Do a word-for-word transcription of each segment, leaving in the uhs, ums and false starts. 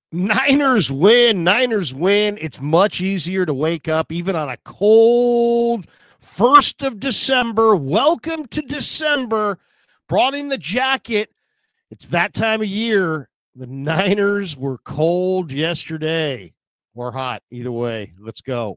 Niners win. Niners win. It's much easier to wake up even on a cold first of December. Welcome to December. Brought in the jacket. It's that time of year. The Niners were cold yesterday. Or hot. Either way. Let's go.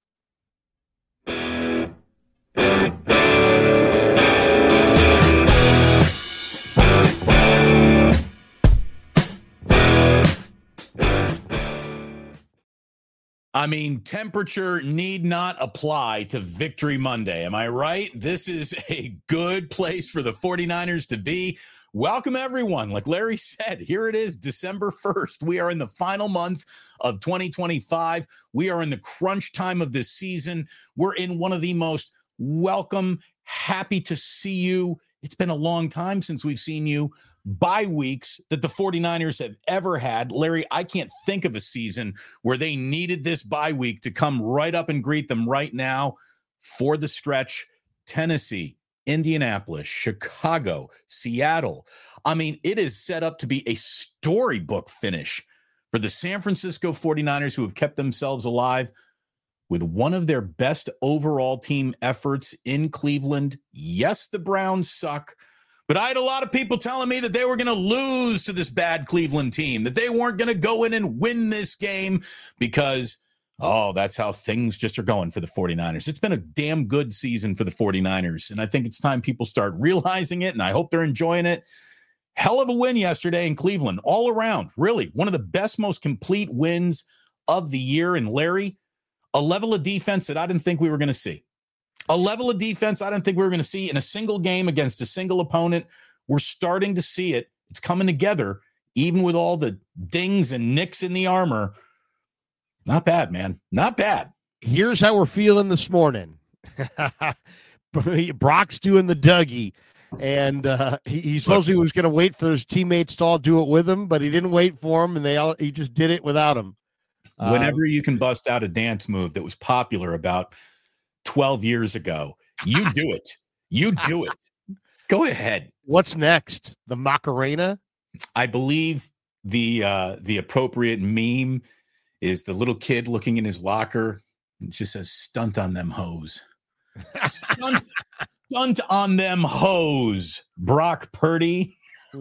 I mean, temperature need not apply to Victory Monday. Am I right? This is a good place for the 49ers to be. Welcome, everyone. Like Larry said, here it is, December first. We are in the final month of twenty twenty-five. We are in the crunch time of this season. We're in one of the most welcome, happy to see you. It's been a long time since we've seen you. Bye weeks that the 49ers have ever had. Larry, I can't think of a season where they needed this bye week to come right up and greet them right now for the stretch. Tennessee, Indianapolis, Chicago, Seattle. I mean, it is set up to be a storybook finish for the San Francisco 49ers, who have kept themselves alive with one of their best overall team efforts in Cleveland. Yes, the Browns suck. But I had a lot of people telling me that they were going to lose to this bad Cleveland team, that they weren't going to go in and win this game because, oh, that's how things just are going for the 49ers. It's been a damn good season for the 49ers, and I think it's time people start realizing it, and I hope they're enjoying it. Hell of a win yesterday in Cleveland, all around, really. One of the best, most complete wins of the year. And Larry, a level of defense that I didn't think we were going to see. A level of defense I didn't think we were going to see in a single game against a single opponent. We're starting to see it. It's coming together, even with all the dings and nicks in the armor. Not bad, man. Not bad. Here's how we're feeling this morning. Brock's doing the Dougie, and uh, he, he supposedly was going to wait for his teammates to all do it with him, but he didn't wait for him, and they all he just did it without him. Whenever uh, you can bust out a dance move that was popular about twelve years ago, you do it. You do it. Go ahead. What's next? The Macarena? I believe the uh, the appropriate meme is the little kid looking in his locker and just says, "Stunt on them hoes." Stunt, stunt on them hoes. Brock Purdy.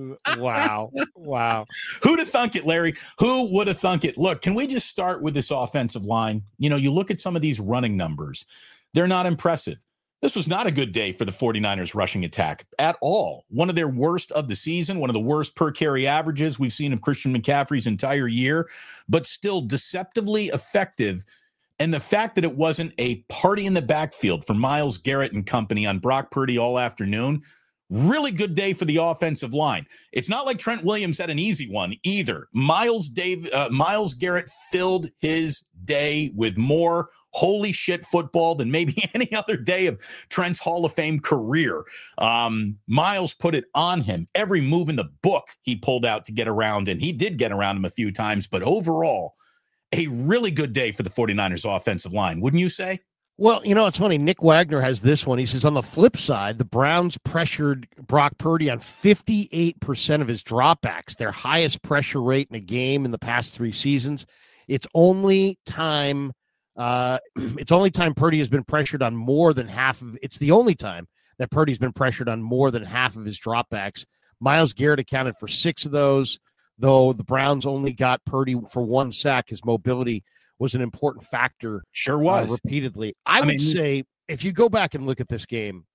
Wow. Wow. Who'd have thunk it, Larry? Who would have thunk it? Look, can we just start with this offensive line? You know, you look at some of these running numbers. They're not impressive. This was not a good day for the 49ers rushing attack at all. One of their worst of the season, one of the worst per carry averages we've seen of Christian McCaffrey's entire year, but still deceptively effective. And the fact that it wasn't a party in the backfield for Myles Garrett and company on Brock Purdy all afternoon, really good day for the offensive line. It's not like Trent Williams had an easy one either. Myles Dave, uh, Myles Garrett filled his day with more holy shit football than maybe any other day of Trent's Hall of Fame career. Um, Myles put it on him. Every move in the book he pulled out to get around, and he did get around him a few times, but overall, a really good day for the 49ers offensive line, wouldn't you say? Well, you know, it's funny. Nick Wagner has this one. He says, on the flip side, the Browns pressured Brock Purdy on fifty-eight percent of his dropbacks, their highest pressure rate in a game in the past three seasons. It's only time uh, it's only time Purdy has been pressured on more than half of it's the only time that Purdy's been pressured on more than half of his dropbacks. Myles Garrett accounted for six of those, though the Browns only got Purdy for one sack. His mobility was an important factor. Sure was. Uh, repeatedly. I, I would mean, say if you go back and look at this game,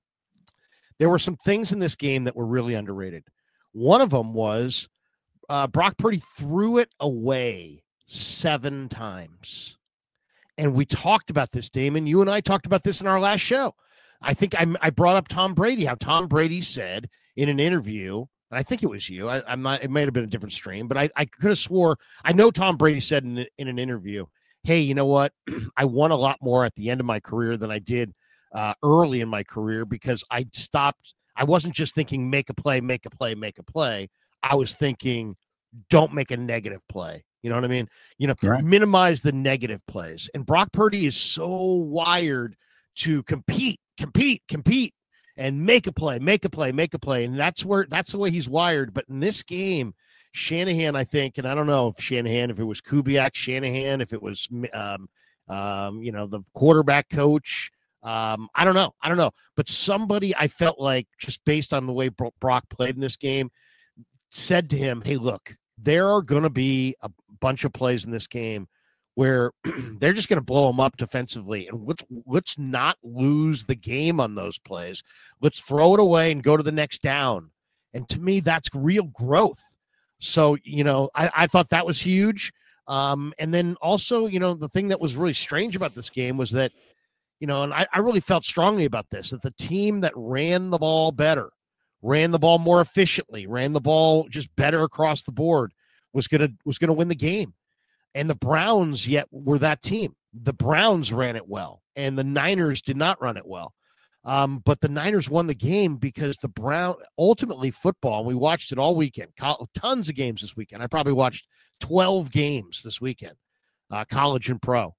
there were some things in this game that were really underrated. One of them was uh, Brock Purdy threw it away seven times. And we talked about this, Damon. You and I talked about this in our last show. I think I, I brought up Tom Brady, how Tom Brady said in an interview, and I think it was you. I, I'm not. It might have been a different stream, but I, I could have swore. I know Tom Brady said in, in an interview, "Hey, you know what? I won a lot more at the end of my career than I did uh, early in my career because I stopped. I wasn't just thinking make a play, make a play, make a play. I was thinking don't make a negative play. You know what I mean? You know, right. Minimize the negative plays. And Brock Purdy is so wired to compete, compete, compete." And make a play, make a play, make a play. And that's where that's the way he's wired. But in this game, Shanahan, I think, and I don't know if Shanahan, if it was Kubiak, Shanahan, if it was, um, um, you know, the quarterback coach. Um, I don't know. I don't know. But somebody I felt like, just based on the way Brock played in this game, said to him, hey, look, there are going to be a bunch of plays in this game where they're just going to blow them up defensively. And let's, let's not lose the game on those plays. Let's throw it away and go to the next down. And to me, that's real growth. So, you know, I, I thought that was huge. Um, and then also, you know, the thing that was really strange about this game was that, you know, and I, I really felt strongly about this, that the team that ran the ball better, ran the ball more efficiently, ran the ball just better across the board, was gonna was gonna win the game. And the Browns yet were that team. The Browns ran it well, and the Niners did not run it well. Um, but the Niners won the game because the Brown ultimately football. And we watched it all weekend. Co- tons of games this weekend. I probably watched twelve games this weekend, uh, college and pro.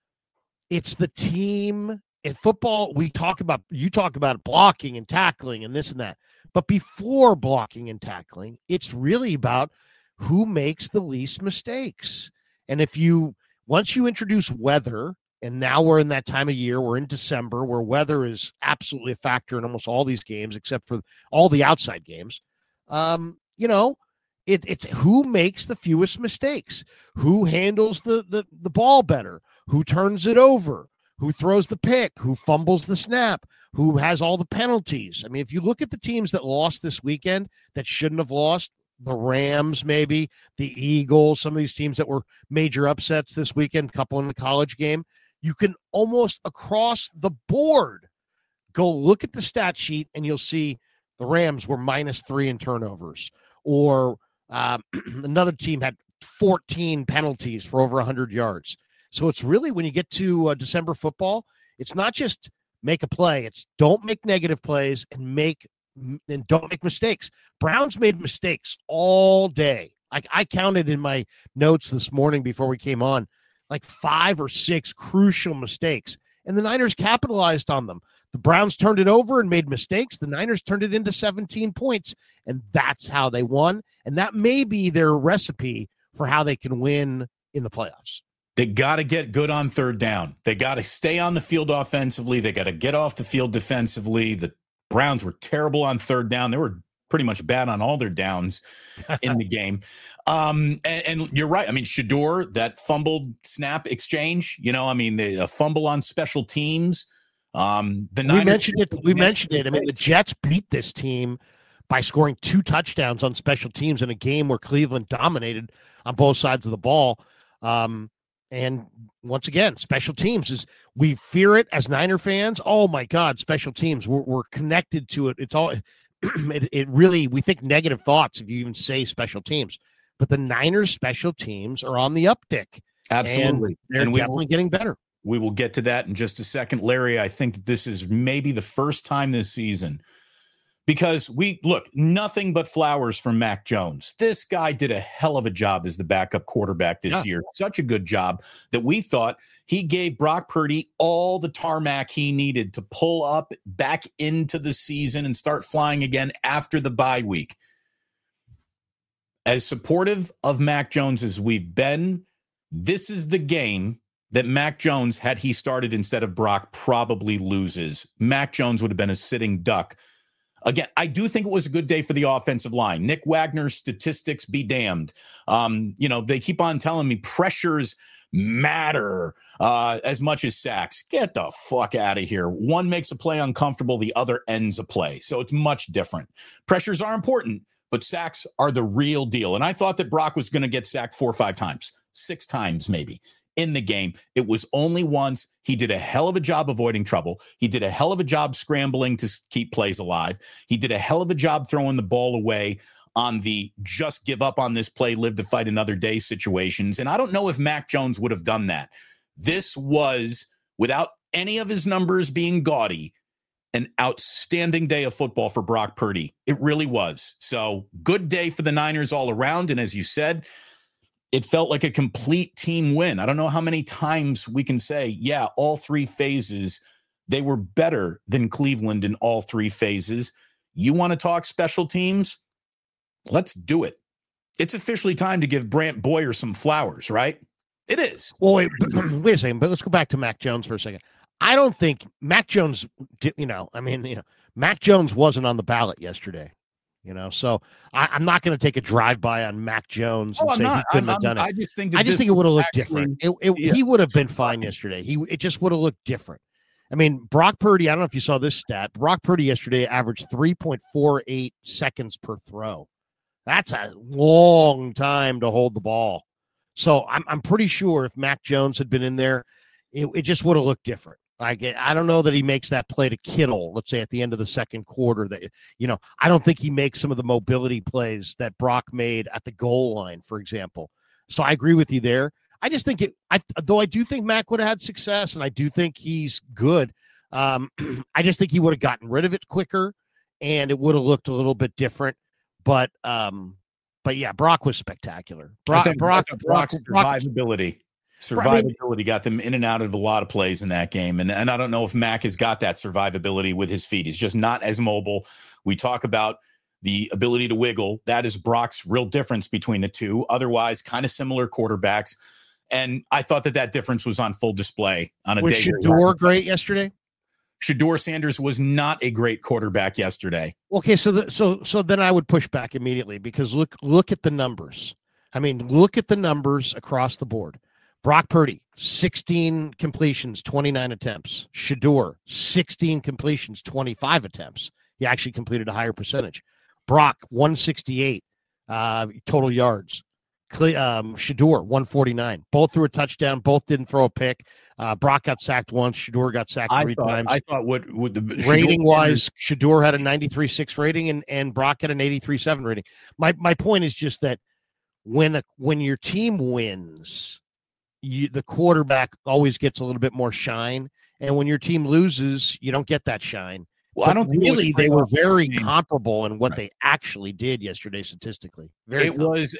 It's the team in football. We talk about you talk about blocking and tackling and this and that. But before blocking and tackling, it's really about who makes the least mistakes. And if you once you introduce weather, and now we're in that time of year, we're in December, where weather is absolutely a factor in almost all these games, except for all the outside games. Um, you know, it, it's who makes the fewest mistakes, who handles the, the the ball better, who turns it over, who throws the pick, who fumbles the snap, who has all the penalties. I mean, if you look at the teams that lost this weekend that shouldn't have lost, the Rams, maybe, the Eagles, some of these teams that were major upsets this weekend, couple in the college game, you can almost across the board go look at the stat sheet and you'll see the Rams were minus three in turnovers, or um, another team had fourteen penalties for over one hundred yards. So it's really, when you get to uh, December football, it's not just make a play. It's don't make negative plays and make and don't make mistakes. Browns made mistakes all day. I, I counted in my notes this morning before we came on, like five or six crucial mistakes, and the Niners capitalized on them. The Browns turned it over and made mistakes. The Niners turned it into seventeen points, and that's how they won. And that may be their recipe for how they can win in the playoffs. They got to get good on third down. They got to stay on the field offensively. They got to get off the field defensively. The Browns were terrible on third down. They were pretty much bad on all their downs in the game. Um, and, and you're right. I mean, Shedeur, that fumbled snap exchange, you know, I mean, the a fumble on special teams. Um, the we Niners, mentioned it. We mentioned it. I mean, the Jets beat this team by scoring two touchdowns on special teams in a game where Cleveland dominated on both sides of the ball. Um, and once again, special teams is, we fear it as Niner fans. Oh my God, special teams. We're, we're connected to it. It's all, it, it really, we think negative thoughts if you even say special teams, but the Niners special teams are on the uptick. Absolutely. And they're and we definitely will, getting better. We will get to that in just a second. Larry, I think that this is maybe the first time this season, because we look, nothing but flowers from Mac Jones. This guy did a hell of a job as the backup quarterback this yeah. year. Such a good job that we thought he gave Brock Purdy all the tarmac he needed to pull up back into the season and start flying again after the bye week. As supportive of Mac Jones as we've been, this is the game that Mac Jones, had he started instead of Brock, probably loses. Mac Jones would have been a sitting duck. Again, I do think it was a good day for the offensive line. Nick Wagner's statistics be damned. Um, you know, they keep on telling me pressures matter uh, as much as sacks. Get the fuck out of here. One makes a play uncomfortable, the other ends a play. So it's much different. Pressures are important, but sacks are the real deal. And I thought that Brock was going to get sacked four or five times, six times maybe. In the game, it was only once. He did a hell of a job avoiding trouble. He did a hell of a job scrambling to keep plays alive. He did a hell of a job throwing the ball away on the just give up on this play, live to fight another day situations. And I don't know if Mac Jones would have done that. This was, without any of his numbers being gaudy, an outstanding day of football for Brock Purdy. It really was. So good day for the Niners all around. And as you said, it felt like a complete team win. I don't know how many times we can say, yeah, all three phases, they were better than Cleveland in all three phases. You want to talk special teams? Let's do it. it's officially time to give Brant Boyer some flowers, right? It is. Well, wait, wait a second, but let's go back to Mac Jones for a second. I don't think Mac Jones, you know, I mean, you know, Mac Jones wasn't on the ballot yesterday, you know, so I, I'm not going to take a drive-by on Mac Jones and oh, say not, he couldn't I'm, have done I'm, it. I just think that I just think it would have looked actually, different. It, it, yeah. He would have been fine yesterday. He It just would have looked different. I mean, Brock Purdy, I don't know if you saw this stat. Brock Purdy yesterday averaged three point four eight seconds per throw. That's a long time to hold the ball. So I'm I'm pretty sure if Mac Jones had been in there, it, it just would have looked different. Like, I don't know that he makes that play to Kittle, let's say at the end of the second quarter. That, you know, I don't think he makes some of the mobility plays that Brock made at the goal line, for example. So I agree with you there. I just think it, I, though I do think Mac would have had success, and I do think he's good. Um, I just think he would have gotten rid of it quicker, and it would have looked a little bit different. But, um, but yeah, Brock was spectacular. Brock, I think Brock, Brock's Brock, survivability. Survivability got them in and out of a lot of plays in that game. And, and I don't know if Mac has got that survivability with his feet. He's just not as mobile. We talk about the ability to wiggle. That is Brock's real difference between the two. Otherwise, kind of similar quarterbacks. And I thought that that difference was on full display on a was day. Was Shedeur great yesterday? Shedeur Sanders was not a great quarterback yesterday. Okay, so the, so so then I would push back immediately because look look at the numbers. I mean, look at the numbers across the board. Brock Purdy, sixteen completions, twenty-nine attempts. Shedeur, sixteen completions, twenty-five attempts. He actually completed a higher percentage. Brock, one sixty-eight uh, total yards. Um, Shedeur, one forty-nine. Both threw a touchdown. Both didn't throw a pick. Uh, Brock got sacked once. Shedeur got sacked I three thought, times. I thought what would the rating wise, Shedeur had a ninety-three point six rating, and, and Brock had an eighty-three point seven rating. My my point is just that when a, when your team wins, you, the quarterback always gets a little bit more shine, and when your team loses, you don't get that shine. Well, but I don't think really they were very game. comparable in what right. they actually did yesterday statistically. Very it was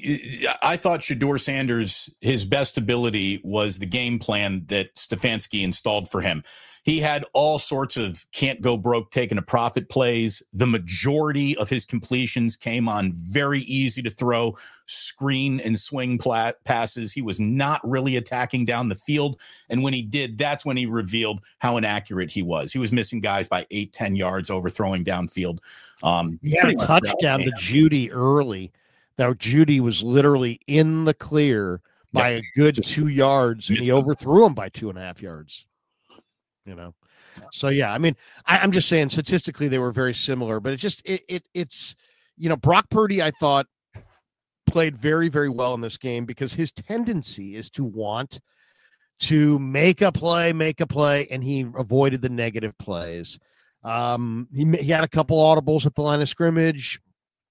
a I thought Shedeur Sanders, his best ability was the game plan that Stefanski installed for him. He had all sorts of can't go broke, taking a profit plays. The majority of his completions came on very easy to throw screen and swing plat- passes. He was not really attacking down the field. And when he did, that's when he revealed how inaccurate he was. He was missing guys by eight, ten yards overthrowing downfield. Um, he had a touchdown to Judy early. Now, Judy was literally in the clear by yep. a good Just two yards, and he overthrew him by two and a half yards. You know, so yeah, I mean, I, I'm just saying statistically they were very similar, but it just it, it it's you know Brock Purdy I thought played very very well in this game because his tendency is to want to make a play, make a play, and he avoided the negative plays. Um, he he had a couple audibles at the line of scrimmage.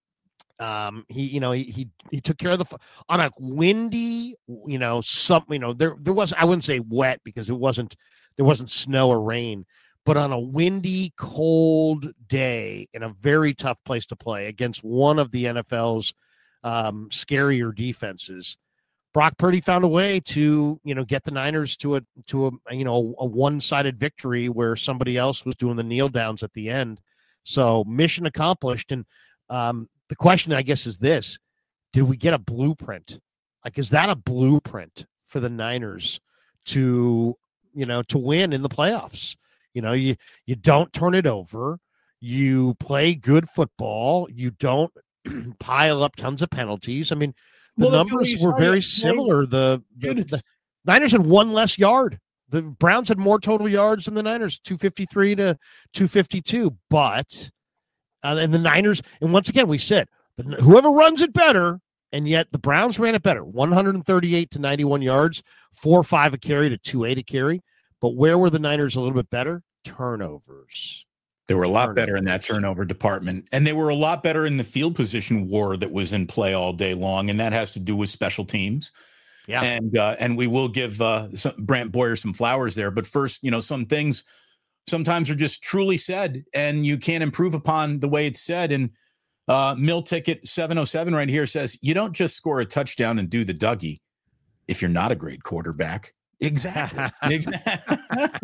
Um, he, you know, he, he, he took care of the, on a windy, you know, some, you know, there, there was, I wouldn't say wet because it wasn't, there wasn't snow or rain, but on a windy, cold day in a very tough place to play against one of the N F L's um, scarier defenses, Brock Purdy found a way to, you know, get the Niners to a, to a, you know, a one-sided victory where somebody else was doing the kneel downs at the end. So mission accomplished. And, um, the question, I guess, is this: did we get a blueprint? Like, is that a blueprint for the Niners to, you know, to win in the playoffs? You know, you you don't turn it over, you play good football, you don't pile up tons of penalties. I mean, the well, numbers the were very similar. The, the, the Niners had one less yard. The Browns had more total yards than the Niners, two fifty-three to two fifty-two, but. Uh, and the Niners, and once again, we said whoever runs it better, and yet the Browns ran it better, one thirty-eight to ninety-one yards, four five a carry to two eight a carry. But where were the Niners a little bit better? Turnovers. They were a lot better in that turnover department, and they were a lot better in the field position war that was in play all day long, and that has to do with special teams. Yeah, and uh, and we will give uh, some, Brant Boyer some flowers there. But first, you know, some things sometimes are just truly said, and you can't improve upon the way it's said. And uh, Mill Ticket seven oh seven right here says, you don't just score a touchdown and do the Dougie if you're not a great quarterback. Exactly. Exactly.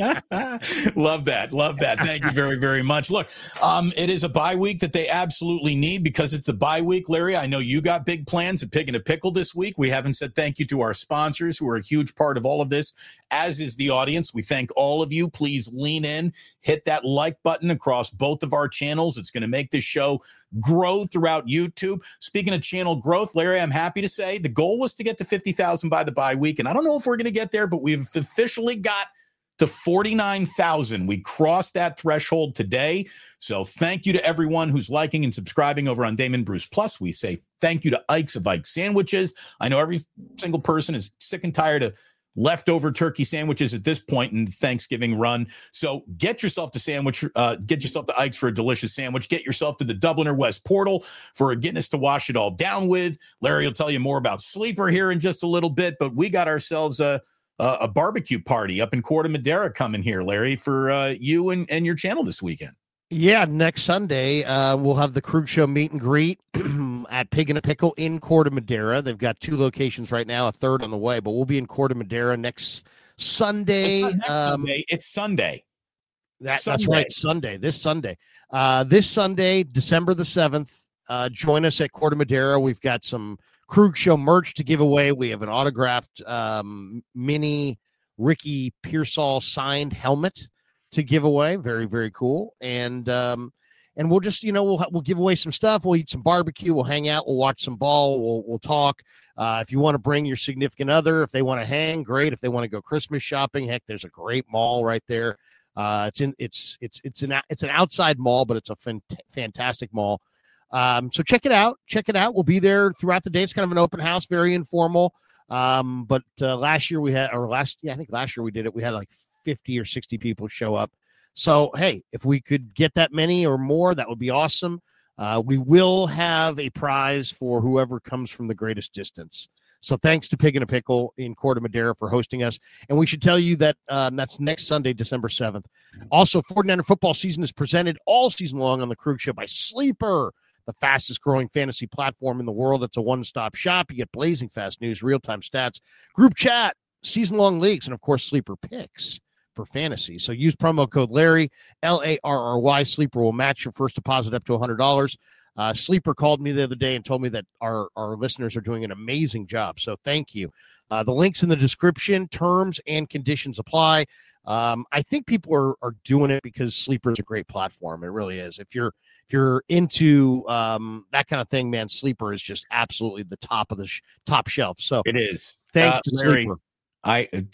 Love that. Love that. Thank you very, very much. Look, um, it is a bye week that they absolutely need because it's the bye week, Larry. I know you got big plans at Pig and a Pickle this week. We haven't said thank you to our sponsors who are a huge part of all of this, as is the audience. We thank all of you. Please lean in, hit that like button across both of our channels. It's going to make this show grow throughout YouTube. Speaking of channel growth, Larry, I'm happy to say the goal was to get to fifty thousand by the bye week. And I don't know if we're going to get there, but we've officially got to forty-nine thousand. We crossed that threshold today. So thank you to everyone who's liking and subscribing over on Damon Bruce Plus. We say thank you to Ike's of Ike Sandwiches. I know every single person is sick and tired of leftover turkey sandwiches at this point in the Thanksgiving run. So get yourself to sandwich, uh, get yourself to Ike's for a delicious sandwich. Get yourself to the Dubliner West Portal for a Guinness to wash it all down with. Larry will tell you more about Sleeper here in just a little bit, but we got ourselves a, a, a barbecue party up in Corte Madera coming here, Larry, for uh, you and, and your channel this weekend. Yeah, next Sunday, uh, we'll have the Krug Show meet and greet at Pig and a Pickle in Corte Madera. They've got two locations right now, a third on the way, but we'll be in Corte Madera next Sunday. It's next um, Sunday. It's Sunday. That, Sunday. That's right, Sunday, this Sunday. Uh, this Sunday, December the seventh, uh, join us at Corte Madera. We've got some Krug Show merch to give away. We have an autographed um, mini Ricky Pearsall signed helmet to give away. Very, very cool. And um, and we'll just, you know, we'll we'll give away some stuff. We'll eat some barbecue. We'll hang out. We'll watch some ball. We'll we'll talk. Uh, if you want to bring your significant other, if they want to hang, great. If they want to go Christmas shopping, heck, there's a great mall right there. Uh, it's in it's it's it's an it's an outside mall, but it's a fan- fantastic mall. Um, so check it out. Check it out. We'll be there throughout the day. It's kind of an open house, very informal. Um, but uh, last year we had, or last, yeah, I think last year we did it. We had like fifty or sixty people show up. So, hey, if we could get that many or more, that would be awesome. Uh, we will have a prize for whoever comes from the greatest distance. So thanks to Pig and a Pickle in Corte Madera for hosting us. And we should tell you that um, that's next Sunday, December seventh. Also, forty-niner football season is presented all season long on the Krug Show by Sleeper, the fastest growing fantasy platform in the world. It's a one-stop shop. You get blazing fast news, real-time stats, group chat, season-long leagues, and, of course, Sleeper picks for fantasy. So use promo code Larry, L A R R Y. Sleeper will match your first deposit up to one hundred dollars. Uh, Sleeper called me the other day and told me that our, our listeners are doing an amazing job. So thank you. Uh, the link's in the description. Terms and conditions apply. Um, I think people are, are doing it because Sleeper is a great platform. It really is. If you're if you're into um, that kind of thing, man, Sleeper is just absolutely the top of the sh- top shelf. So it is. Thanks uh, to Larry, Sleeper. I uh,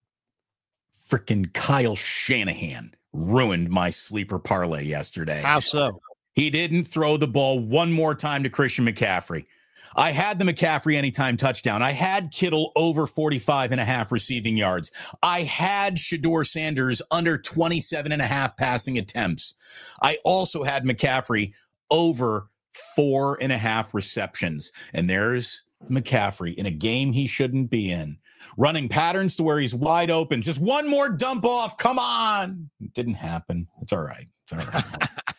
freaking Kyle Shanahan ruined my sleeper parlay yesterday. How so? He didn't throw the ball one more time to Christian McCaffrey. I had the McCaffrey anytime touchdown. I had Kittle over forty-five and a half receiving yards. I had Shedeur Sanders under twenty-seven and a half passing attempts. I also had McCaffrey over four and a half receptions. And there's McCaffrey in a game he shouldn't be in, running patterns to where he's wide open. Just one more dump off. Come on. It didn't happen. It's all right. It's all right.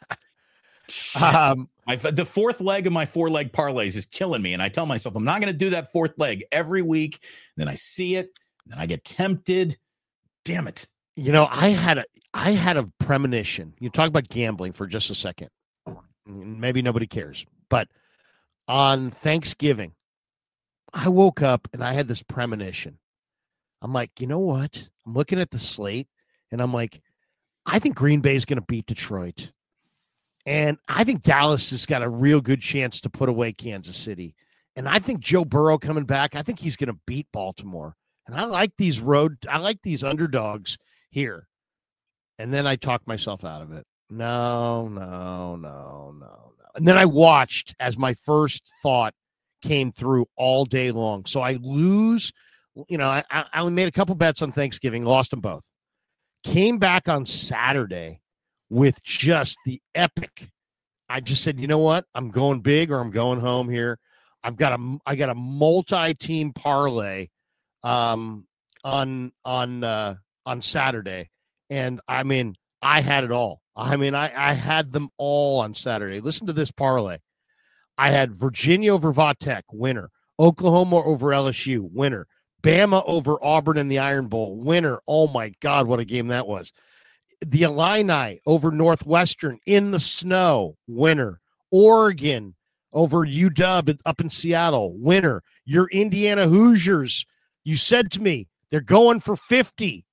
Um, I, the fourth leg of my four leg parlays is killing me. And I tell myself, I'm not going to do that fourth leg every week. Then I see it. Then I get tempted. Damn it. You know, I had a, I had a premonition. You talk about gambling for just a second. Maybe nobody cares, but on Thanksgiving, I woke up and I had this premonition. I'm like, you know what? I'm looking at the slate and I'm like, I think Green Bay is going to beat Detroit. And I think Dallas has got a real good chance to put away Kansas City. And I think Joe Burrow coming back, I think he's going to beat Baltimore. And I like these road, I like these underdogs here. And then I talked myself out of it. No, no, no, no, no. And then I watched as my first thought came through all day long. So I lose, you know, I, I only made a couple bets on Thanksgiving, lost them both. Came back on Saturday with just the epic. I just said, you know what? I'm going big or I'm going home here. I've got a, I got a multi-team parlay um, on, on, uh, on Saturday. And I mean, I had it all. I mean, I, I had them all on Saturday. Listen to this parlay. I had Virginia over Va Tech, winner. Oklahoma over L S U, winner. Bama over Auburn in the Iron Bowl, winner. Oh, my God, what a game that was. The Illini over Northwestern in the snow, winner. Oregon over U W up in Seattle, winner. Your Indiana Hoosiers, you said to me, they're going for fifty.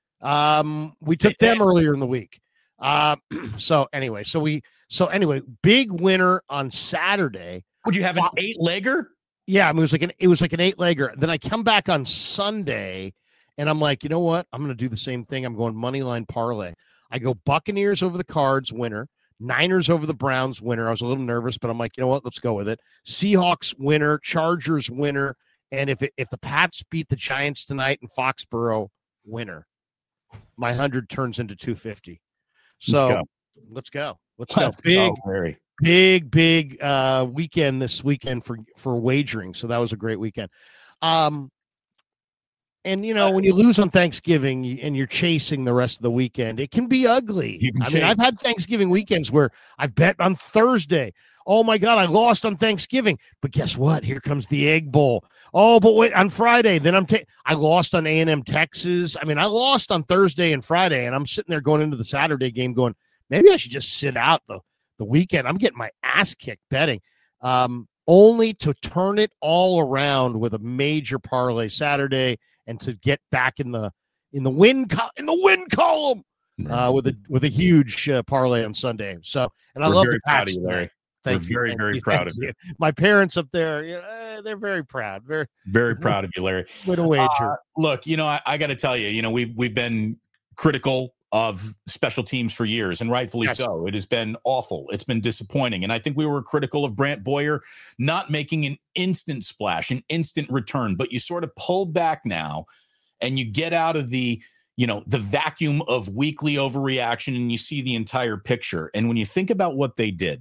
Um, we took them earlier in the week. Uh, so anyway, so we, so anyway, big winner on Saturday. Would you have an eight legger? Yeah, I mean, it was like an, it was like an eight legger. Then I come back on Sunday and I'm like, you know what? I'm going to do the same thing. I'm going money line parlay. I go Buccaneers over the Cards, winner. Niners over the Browns, winner. I was a little nervous, but I'm like, you know what? Let's go with it. Seahawks, winner. Chargers, winner. And if it, if the Pats beat the Giants tonight in Foxborough, winner. My one hundred turns into two fifty. So let's go. Let's go. Let's Let's go. Big, go, Larry. big, big uh, weekend this weekend for, for wagering. So that was a great weekend. Um, And, you know, when you lose on Thanksgiving and you're chasing the rest of the weekend, it can be ugly. You can I mean, chase. I've had Thanksgiving weekends where I've bet on Thursday. Oh, my God, I lost on Thanksgiving. But guess what? Here comes the Egg Bowl. Oh, but wait, on Friday, then I'm ta- I lost on A and M Texas. I mean, I lost on Thursday and Friday, and I'm sitting there going into the Saturday game going, maybe I should just sit out the, the weekend. I'm getting my ass kicked betting. Um, only to turn it all around with a major parlay Saturday and to get back in the in the win co- in the win column uh, with a with a huge uh, parlay on Sunday. So, and I We're love very the proud Pats of you, Larry. tonight. Thank We're you, very, thank very you, proud thank of you. My parents up there, you know, they're very proud. Very, very proud of you, Larry. With a wager. Uh, look, you know, I, I got to tell you, you know, we've we've been critical of special teams for years, and rightfully Yes. so. It has been awful. It's been disappointing, and I think we were critical of Brant Boyer not making an instant splash, an instant return. But you sort of pull back now, and you get out of the, you know, the vacuum of weekly overreaction, and you see the entire picture. And when you think about what they did,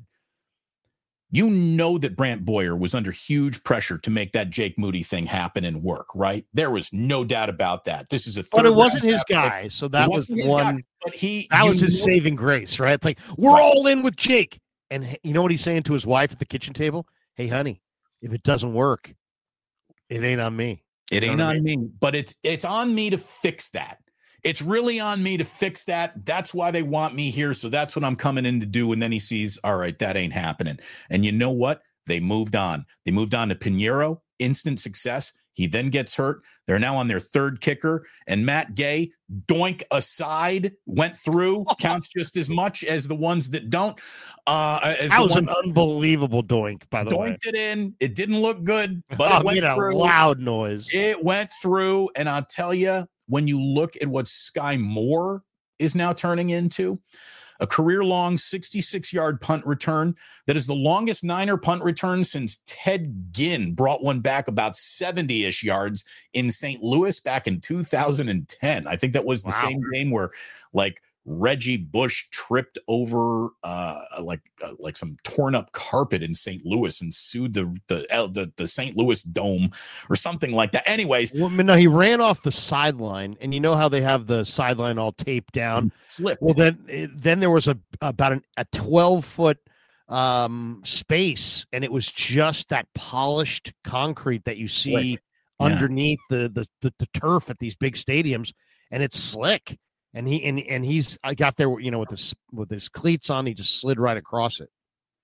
you know that Brant Boyer was under huge pressure to make that Jake Moody thing happen and work, right? There was no doubt about that. This is a third But it wasn't round his draft guy, pick. so that It was wasn't his one. guy, but he That you was his know- saving grace, right? It's like we're Right. all in with Jake, and h- you know what he's saying to his wife at the kitchen table? Hey, honey, if it doesn't work, it ain't on me. It You know ain't what I on me, but it's it's on me to fix that. It's really on me to fix that. That's why they want me here. So that's what I'm coming in to do. And then he sees, all right, that ain't happening. And you know what? They moved on. They moved on to Pinheiro, instant success. He then gets hurt. They're now on their third kicker. And Matt Gay, doink aside, went through, counts just as much as the ones that don't. Uh, as That the was one an unbelievable doink, by the way. doinked it in. It didn't look good, but Oh, it went made a through. loud noise. It went through, and I'll tell you, when you look at what Sky Moore is now turning into, a career-long sixty-six-yard punt return that is the longest Niner punt return since Ted Ginn brought one back about seventy-ish yards in Saint Louis back in two thousand ten. I think that was the Wow. same game where, like, Reggie Bush tripped over uh, like uh, like some torn up carpet in Saint Louis and sued the the the, the Saint Louis Dome or something like that. Anyways, Well, no, he ran off the sideline, and you know how they have the sideline all taped down. slipped. Well, then, it- then there was a about an, a twelve foot um, space, and it was just that polished concrete that you see Slick. Yeah. underneath the, the the the turf at these big stadiums, and it's slick. And he and and he's I got there, you know, with his with his cleats on, he just slid right across it.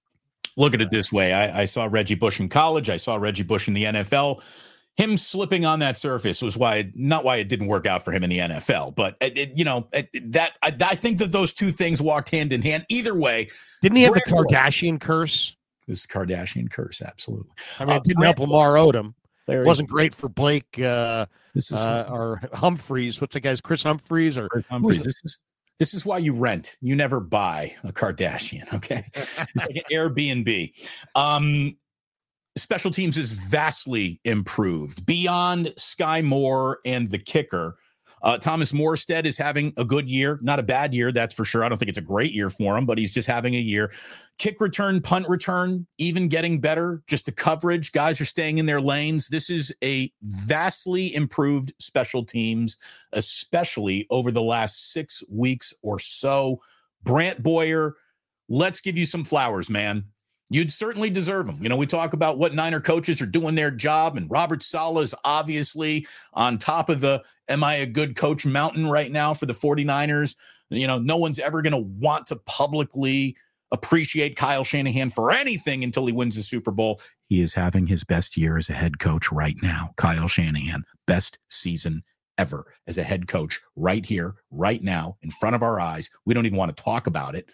Look at it this way. I, I saw Reggie Bush in college. I saw Reggie Bush in the N F L. Him slipping on that surface was why, not why it didn't work out for him in the N F L, but it, it, you know, it, that I, I think that those two things walked hand in hand. Either way, Didn't he have the Brand Boyer- Kardashian curse? this is Kardashian curse. Absolutely. I mean, Uh, it didn't Brand help Lamar Odom. Larry, It wasn't great for Blake uh, This is uh, or Humphreys. What's the guy's Chris Humphreys or Chris Humphries. This is this is why you rent. You never buy a Kardashian. Okay, it's like an Airbnb. Um, special teams is vastly improved beyond Sky Moore and the kicker. Uh, Thomas Morstead is having a good year, not a bad year, that's for sure. I don't think it's a great year for him, but he's just having a year. Kick return, punt return, even getting better. Just the coverage, guys are staying in their lanes. This is a vastly improved special teams, especially over the last six weeks or so. Brant Boyer, let's give you some flowers, man. You'd certainly deserve them. You know, we talk about what Niner coaches are doing their job, and Robert Saleh is obviously on top of the am I a good coach mountain right now for the 49ers. You know, no one's ever going to want to publicly appreciate Kyle Shanahan for anything until he wins the Super Bowl. He is having his best year as a head coach right now. Kyle Shanahan, best season ever as a head coach right here, right now, in front of our eyes. We don't even want to talk about it.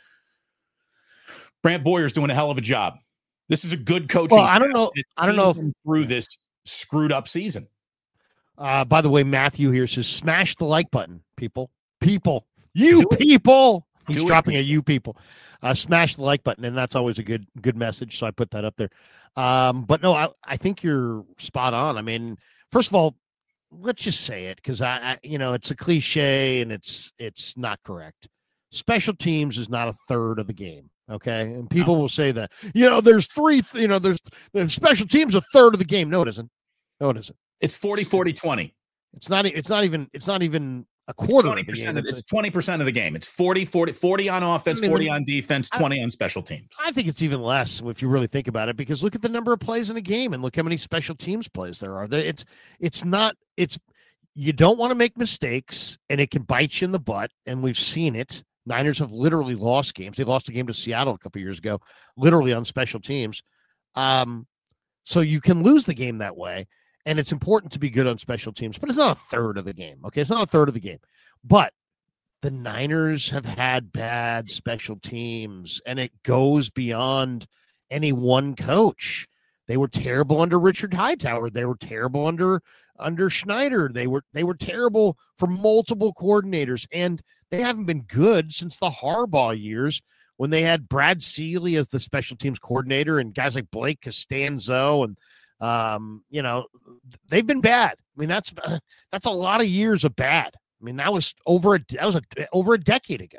Brant Boyer's doing a hell of a job. This is a good coaching. Well, I don't know. I don't know if, through this screwed up season. Uh, by the way, Matthew here says, smash the like button, people. People. You people. He's Do dropping it. a you people. Uh, smash the like button, and that's always a good good message. So I put that up there. Um, but no, I, I think you're spot on. I mean, first of all, let's just say it because I, I, you know, it's a cliche and it's it's not correct. Special teams is not a third of the game. Okay, and people No. will say that, you know, there's three, th- you know, there's the special teams a third of the game. No, it isn't. No, it isn't. It's forty, forty, twenty. It's not. It's not even. It's not even a It's quarter. twenty Of the percent game. of it's twenty percent of the game. It's forty, forty, forty on offense, I mean, forty on defense, I- twenty on special teams. I think it's even less if you really think about it, because look at the number of plays in a game and look how many special teams plays there are. It's it's not. It's you don't want to make mistakes, and it can bite you in the butt, and we've seen it. Niners have literally lost games. They lost a game to Seattle a couple years ago, literally on special teams. Um, so you can lose the game that way, and it's important to be good on special teams, but it's not a third of the game. Okay, it's not a third of the game. But the Niners have had bad special teams, and it goes beyond any one coach. They were terrible under Richard Hightower. They were terrible under under Schneider. They were they were terrible for multiple coordinators, and they haven't been good since the Harbaugh years when they had Brad Seeley as the special teams coordinator and guys like Blake Costanzo, and um, you know, they've been bad. I mean, that's that's a lot of years of bad. I mean, that was over a that was a, over a decade ago.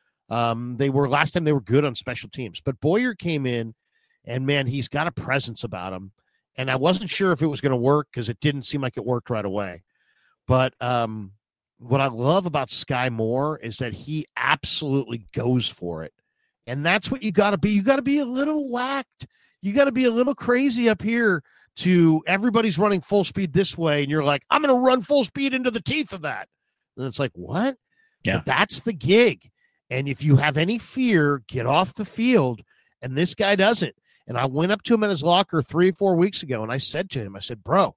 Um, they were last time they were good on special teams, but Boyer came in, and man, he's got a presence about him. And I wasn't sure if it was going to work because it didn't seem like it worked right away. But um, what I love about Sky Moore is that he absolutely goes for it. And that's what you got to be. You got to be a little whacked. You got to be a little crazy up here to everybody's running full speed this way. And you're like, I'm going to run full speed into the teeth of that. And it's like, what? Yeah. But that's the gig. And if you have any fear, get off the field. And this guy doesn't. And I went up to him in his locker three or four weeks ago, and I said to him, I said, bro,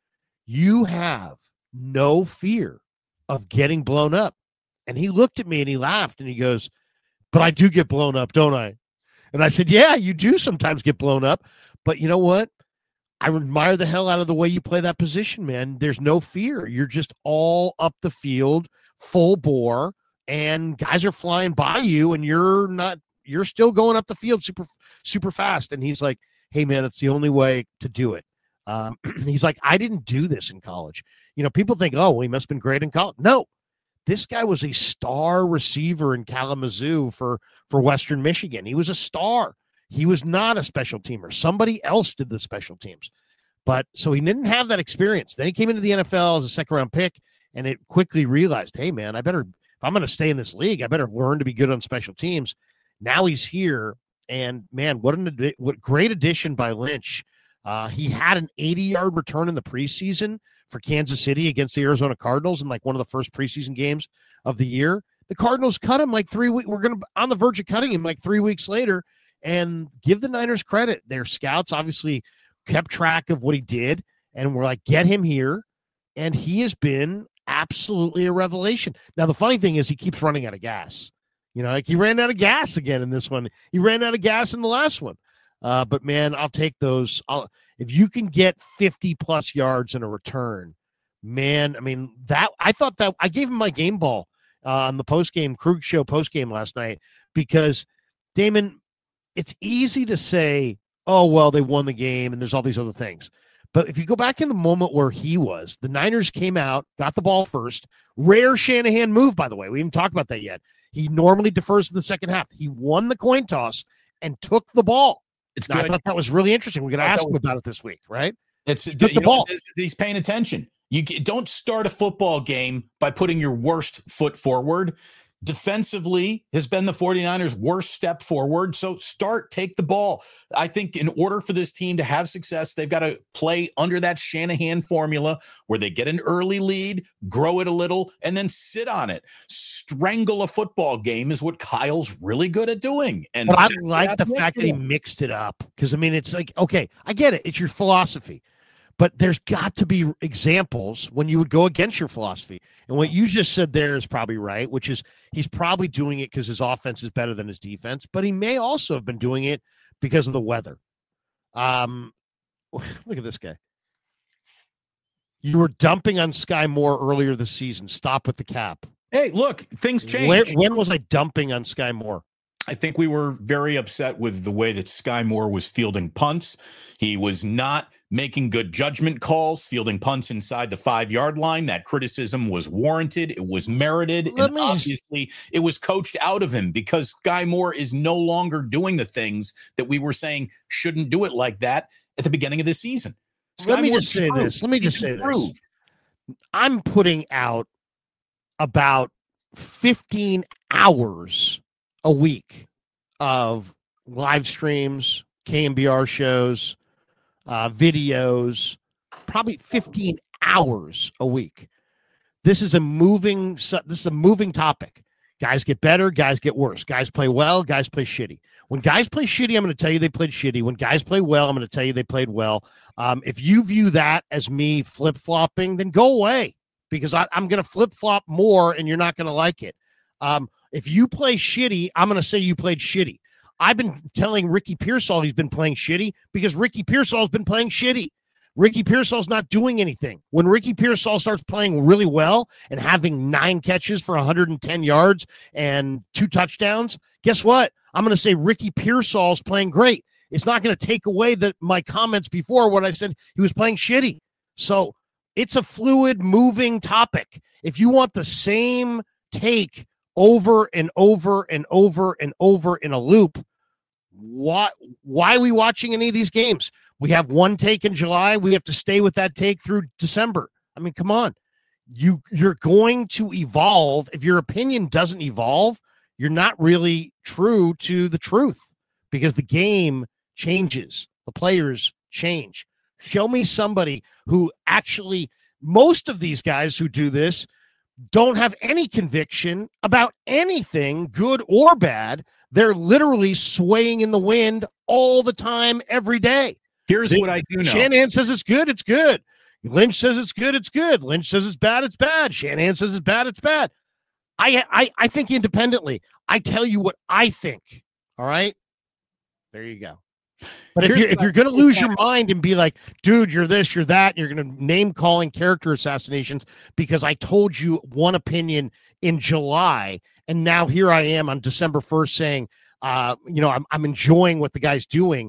you have no fear of getting blown up. And he looked at me and he laughed and he goes, but I do get blown up, don't I? And I said, yeah, you do sometimes get blown up. But you know what? I admire the hell out of the way you play that position, man. There's no fear. You're just all up the field, full bore, and guys are flying by you, and you're not, you're still going up the field super, super fast. And he's like, hey, man, it's the only way to do it. Um, he's like, I didn't do this in college. You know, people think, oh, well, he must have been great in college. No, this guy was a star receiver in Kalamazoo for, for Western Michigan. He was a star. He was not a special teamer. Somebody else did the special teams. But so he didn't have that experience. Then he came into the N F L as a second round pick, and it quickly realized, hey, man, I better, if I'm going to stay in this league, I better learn to be good on special teams. Now he's here, and man, what an what great addition by Lynch. Uh, he had an eighty-yard return in the preseason for Kansas City against the Arizona Cardinals in like one of the first preseason games of the year. The Cardinals cut him like three weeks. We're going to on the verge of cutting him like three weeks later. And give the Niners credit. Their scouts obviously kept track of what he did, and we're like, get him here. And he has been absolutely a revelation. Now, the funny thing is he keeps running out of gas. You know, like he ran out of gas again in this one. He ran out of gas in the last one. Uh, but, man, I'll take those. I'll, if you can get fifty-plus yards in a return, man, I mean, that I thought that I gave him my game ball uh, on the postgame, Krug Show postgame last night because, Damon, it's easy to say, oh, well, they won the game and there's all these other things. But if you go back in the moment where he was, the Niners came out, got the ball first. Rare Shanahan move, by the way. We haven't talked about that yet. He normally defers in the second half. He won the coin toss and took the ball. It's now, good. I thought that was really interesting. We're going to ask him was, about it this week, right? It's he took the ball. Know, he's paying attention. You don't start a football game by putting your worst foot forward. defensively has been the 49ers' worst step forward. So start, take the ball. I think in order for this team to have success, they've got to play under that Shanahan formula where they get an early lead, grow it a little, and then sit on it. Strangle a football game is what Kyle's really good at doing. And but I like the fact that he mixed it up because, I mean, it's like, okay, I get it. It's your philosophy. But there's got to be examples when you would go against your philosophy. And what you just said there is probably right, which is he's probably doing it because his offense is better than his defense, but he may also have been doing it because of the weather. Um, look at this guy. You were dumping on Sky Moore earlier this season. Stop with the cap. Hey, look, things change. When, when was I dumping on Sky Moore? I think we were very upset with the way that Sky Moore was fielding punts. He was not making good judgment calls, fielding punts inside the five-yard line. That criticism was warranted. It was merited. Let and obviously, just... it was coached out of him because Sky Moore is no longer doing the things that we were saying shouldn't do it like that at the beginning of the season. Sky Let me Moore just say improved. this. Let me just He's say improved. this. I'm putting out about fifteen hours a week of live streams, K M B R shows, uh, videos, probably fifteen hours a week. This is a moving, this is a moving topic. Guys get better, guys get worse. Guys play well, guys play shitty. When guys play shitty, I'm going to tell you they played shitty. When guys play well, I'm going to tell you they played well. Um, if you view that as me flip-flopping, then go away because I, I'm going to flip-flop more and you're not going to like it. Um, if you play shitty, I'm going to say you played shitty. I've been telling Ricky Pearsall he's been playing shitty because Ricky Pearsall's been playing shitty. Ricky Pearsall's not doing anything. When Ricky Pearsall starts playing really well and having nine catches for one hundred ten yards and two touchdowns, guess what? I'm going to say Ricky Pearsall's playing great. It's not going to take away the, my comments before when I said he was playing shitty. So it's a fluid, moving topic. If you want the same take over and over and over and over in a loop, why, why are we watching any of these games? We have one take in July. We have to stay with that take through December. I mean, come on. You, you're going to evolve. If your opinion doesn't evolve, you're not really true to the truth because the game changes. The players change. Show me somebody who actually, most of these guys who do this don't have any conviction about anything, good or bad. They're literally swaying in the wind all the time, every day. Here's they, what I do know. Shanahan says it's good, it's good. Lynch says it's good, it's good. Lynch says it's bad, it's bad. Shanahan says it's bad, it's bad. I, I, I think independently. I tell you what I think. All right? There you go. But if you're, if you're going to lose your mind and be like, dude, you're this, you're that, and you're going to name calling character assassinations because I told you one opinion in July, and now here I am on December first saying, uh, you know, I'm, I'm enjoying what the guy's doing.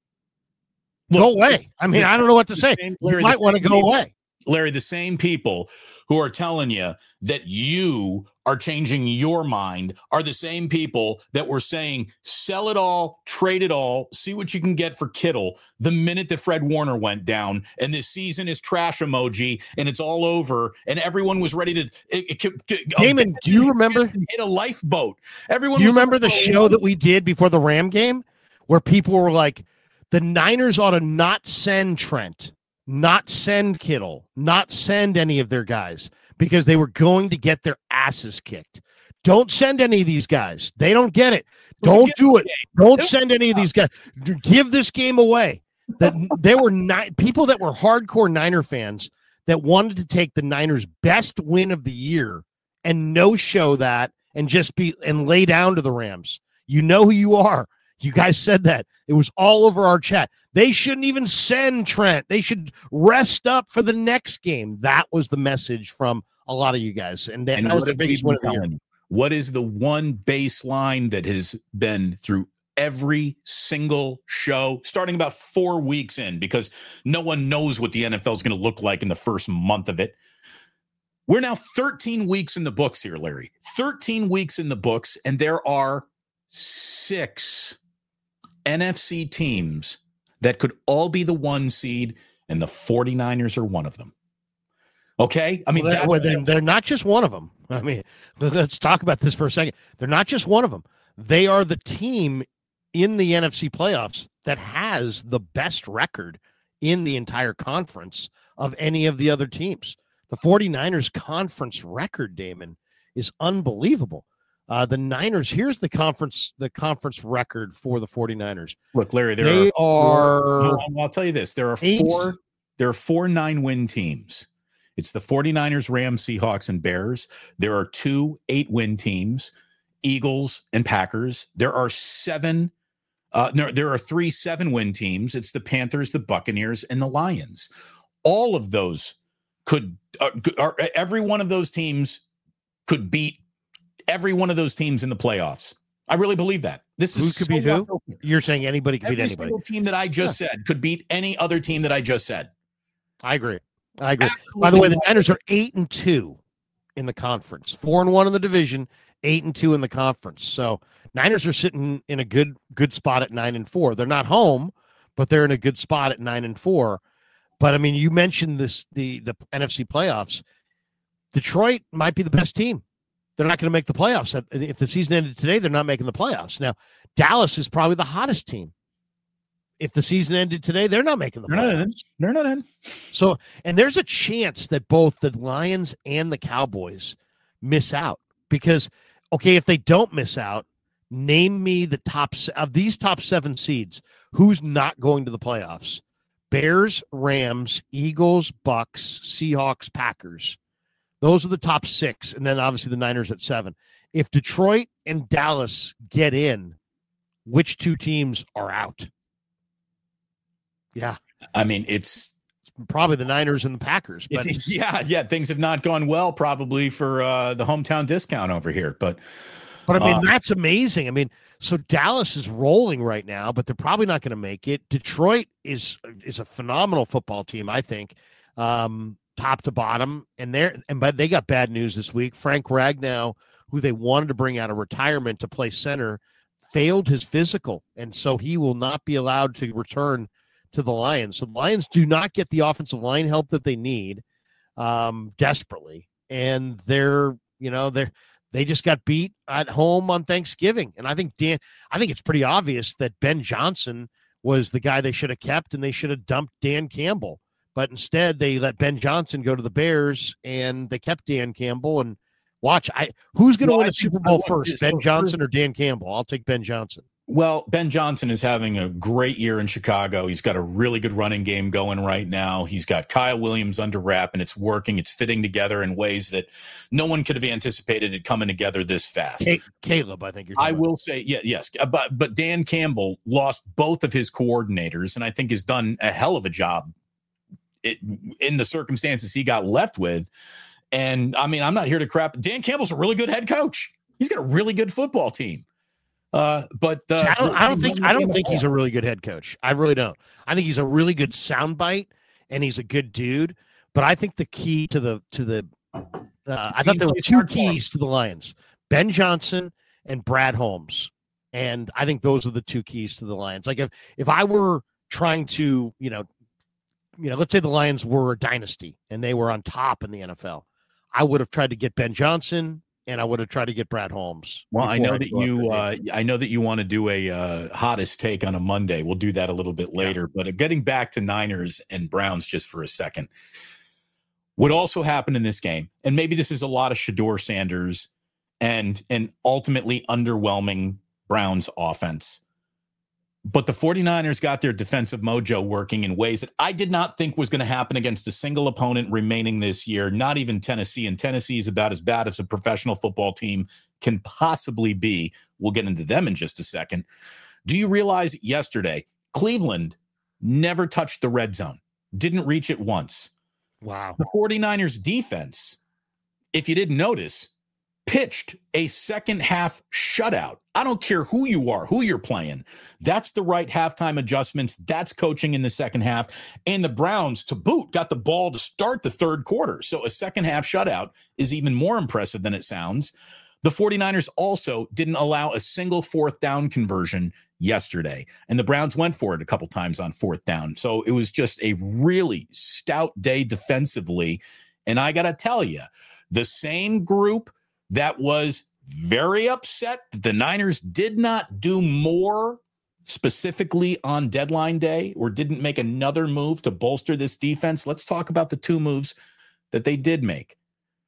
Look, go away. I mean, I don't know what to say. You might want to go away. Larry, the same people who are telling you that you are changing your mind are the same people that were saying, sell it all, trade it all, see what you can get for Kittle the minute that Fred Warner went down and this season is trash emoji and it's all over and everyone was ready to it, it, it, Damon, do you remember hit a lifeboat? Everyone do you was remember the show that we did before the Ram game where people were like, the Niners ought to not send Trent, not send Kittle, not send any of their guys because they were going to get their asses kicked. Don't send any of these guys. They don't get it. Don't do it. Don't send any of these guys. Give this game away. That there were ni- people that were hardcore Niner fans that wanted to take the Niners' best win of the year and no show that and just be and lay down to the Rams. You know who you are. You guys said that. It was all over our chat. They shouldn't even send Trent. They should rest up for the next game. That was the message from a lot of you guys. And that, and that was the biggest one of the year. What is the one baseline that has been through every single show, starting about four weeks in, because no one knows what the N F L is going to look like in the first month of it? We're now thirteen weeks in the books here, Larry. thirteen weeks in the books, and there are six N F C teams that could all be the one seed, and the 49ers are one of them. Okay. I mean, well, that, well, they're, they're not just one of them. I mean, let's talk about this for a second. They're not just one of them. They are the team in the N F C playoffs that has the best record in the entire conference of any of the other teams. The 49ers conference record, Damon, is unbelievable. Uh, the Niners, here's the conference, the conference record for the 49ers. Look, Larry, there they are, are, four, I'll tell you this. There are eight. four, there are four nine win teams. It's the 49ers, Rams, Seahawks, and Bears. There are two eight win teams, Eagles and Packers. There are seven, uh, no, there are three seven win teams. It's the Panthers, the Buccaneers, and the Lions. All of those could, uh, are, every one of those teams could beat every one of those teams in the playoffs. I really believe that. This who is could so beat who? open. You're saying anybody could Every beat anybody. single team that I just yeah. said could beat any other team that I just said. I agree. I agree. Absolutely. By the way, the Niners are eight and two in the conference, four and one in the division, eight and two in the conference. So Niners are sitting in a good good spot at nine and four. They're not home, but they're in a good spot at nine and four. But I mean, you mentioned this the the N F C playoffs. Detroit might be the best team. They're not going to make the playoffs. If the season ended today, they're not making the playoffs. Now, Dallas is probably the hottest team. If the season ended today, they're not making the they're playoffs. Not in. They're not in. So, and there's a chance that both the Lions and the Cowboys miss out because, okay, if they don't miss out, name me the top of these top seven seeds. Who's not going to the playoffs? Bears, Rams, Eagles, Bucks, Seahawks, Packers. Those are the top six, and then obviously the Niners at seven. If Detroit and Dallas get in, which two teams are out? Yeah. I mean, it's, it's probably the Niners and the Packers. But yeah, yeah, things have not gone well probably for uh, the hometown discount over here. But, but I mean, uh, that's amazing. I mean, so Dallas is rolling right now, but they're probably not going to make it. Detroit is is a phenomenal football team, I think. Um top to bottom, and they're and but they got bad news this week. Frank Ragnow, who they wanted to bring out of retirement to play center, failed his physical, and so he will not be allowed to return to the Lions. So the Lions do not get the offensive line help that they need um, desperately, and they're you know they're they just got beat at home on Thanksgiving, and I think Dan, I think it's pretty obvious that Ben Johnson was the guy they should have kept, and they should have dumped Dan Campbell. But instead, they let Ben Johnson go to the Bears, and they kept Dan Campbell. And watch, I who's going to well, win a Super Bowl first, Ben Johnson or Dan Campbell? I'll take Ben Johnson. Well, Ben Johnson is having a great year in Chicago. He's got a really good running game going right now. He's got Kyle Williams under wrap, and it's working. It's fitting together in ways that no one could have anticipated it coming together this fast. Hey, Caleb, I think you're I will say, yeah, yes. But, but Dan Campbell lost both of his coordinators, and I think has done a hell of a job It, in the circumstances he got left with. And I mean, I'm not here to crap. Dan Campbell's a really good head coach. He's got a really good football team. Uh, but uh, See, I don't, I don't think, I don't think he's a really good head coach. I really don't. I think he's a really good soundbite and he's a good dude. But I think the key to the, to the, uh, I thought there were two keys to the Lions, Ben Johnson and Brad Holmes. And I think those are the two keys to the Lions. Like if, if I were trying to, you know, you know, let's say the Lions were a dynasty and they were on top in the N F L, I would have tried to get Ben Johnson and I would have tried to get Brad Holmes. Well, I know I that you, uh, I know that you want to do a uh, hottest take on a Monday. We'll do that a little bit later. Yeah. But getting back to Niners and Browns just for a second, what also happened in this game, and maybe this is a lot of Shedeur Sanders and an ultimately underwhelming Browns offense. But the 49ers got their defensive mojo working in ways that I did not think was going to happen against a single opponent remaining this year, not even Tennessee. And Tennessee is about as bad as a professional football team can possibly be. We'll get into them in just a second. Do you realize yesterday, Cleveland never touched the red zone, didn't reach it once. Wow. The 49ers defense, if you didn't notice, pitched a second half shutout. I don't care who you are, who you're playing. That's the right halftime adjustments. That's coaching in the second half. And the Browns, to boot, got the ball to start the third quarter. So a second half shutout is even more impressive than it sounds. The 49ers also didn't allow a single fourth down conversion yesterday. And the Browns went for it a couple times on fourth down. So it was just a really stout day defensively. And I got to tell you, the same group that was very upset that the Niners did not do more specifically on deadline day or didn't make another move to bolster this defense. Let's talk about the two moves that they did make.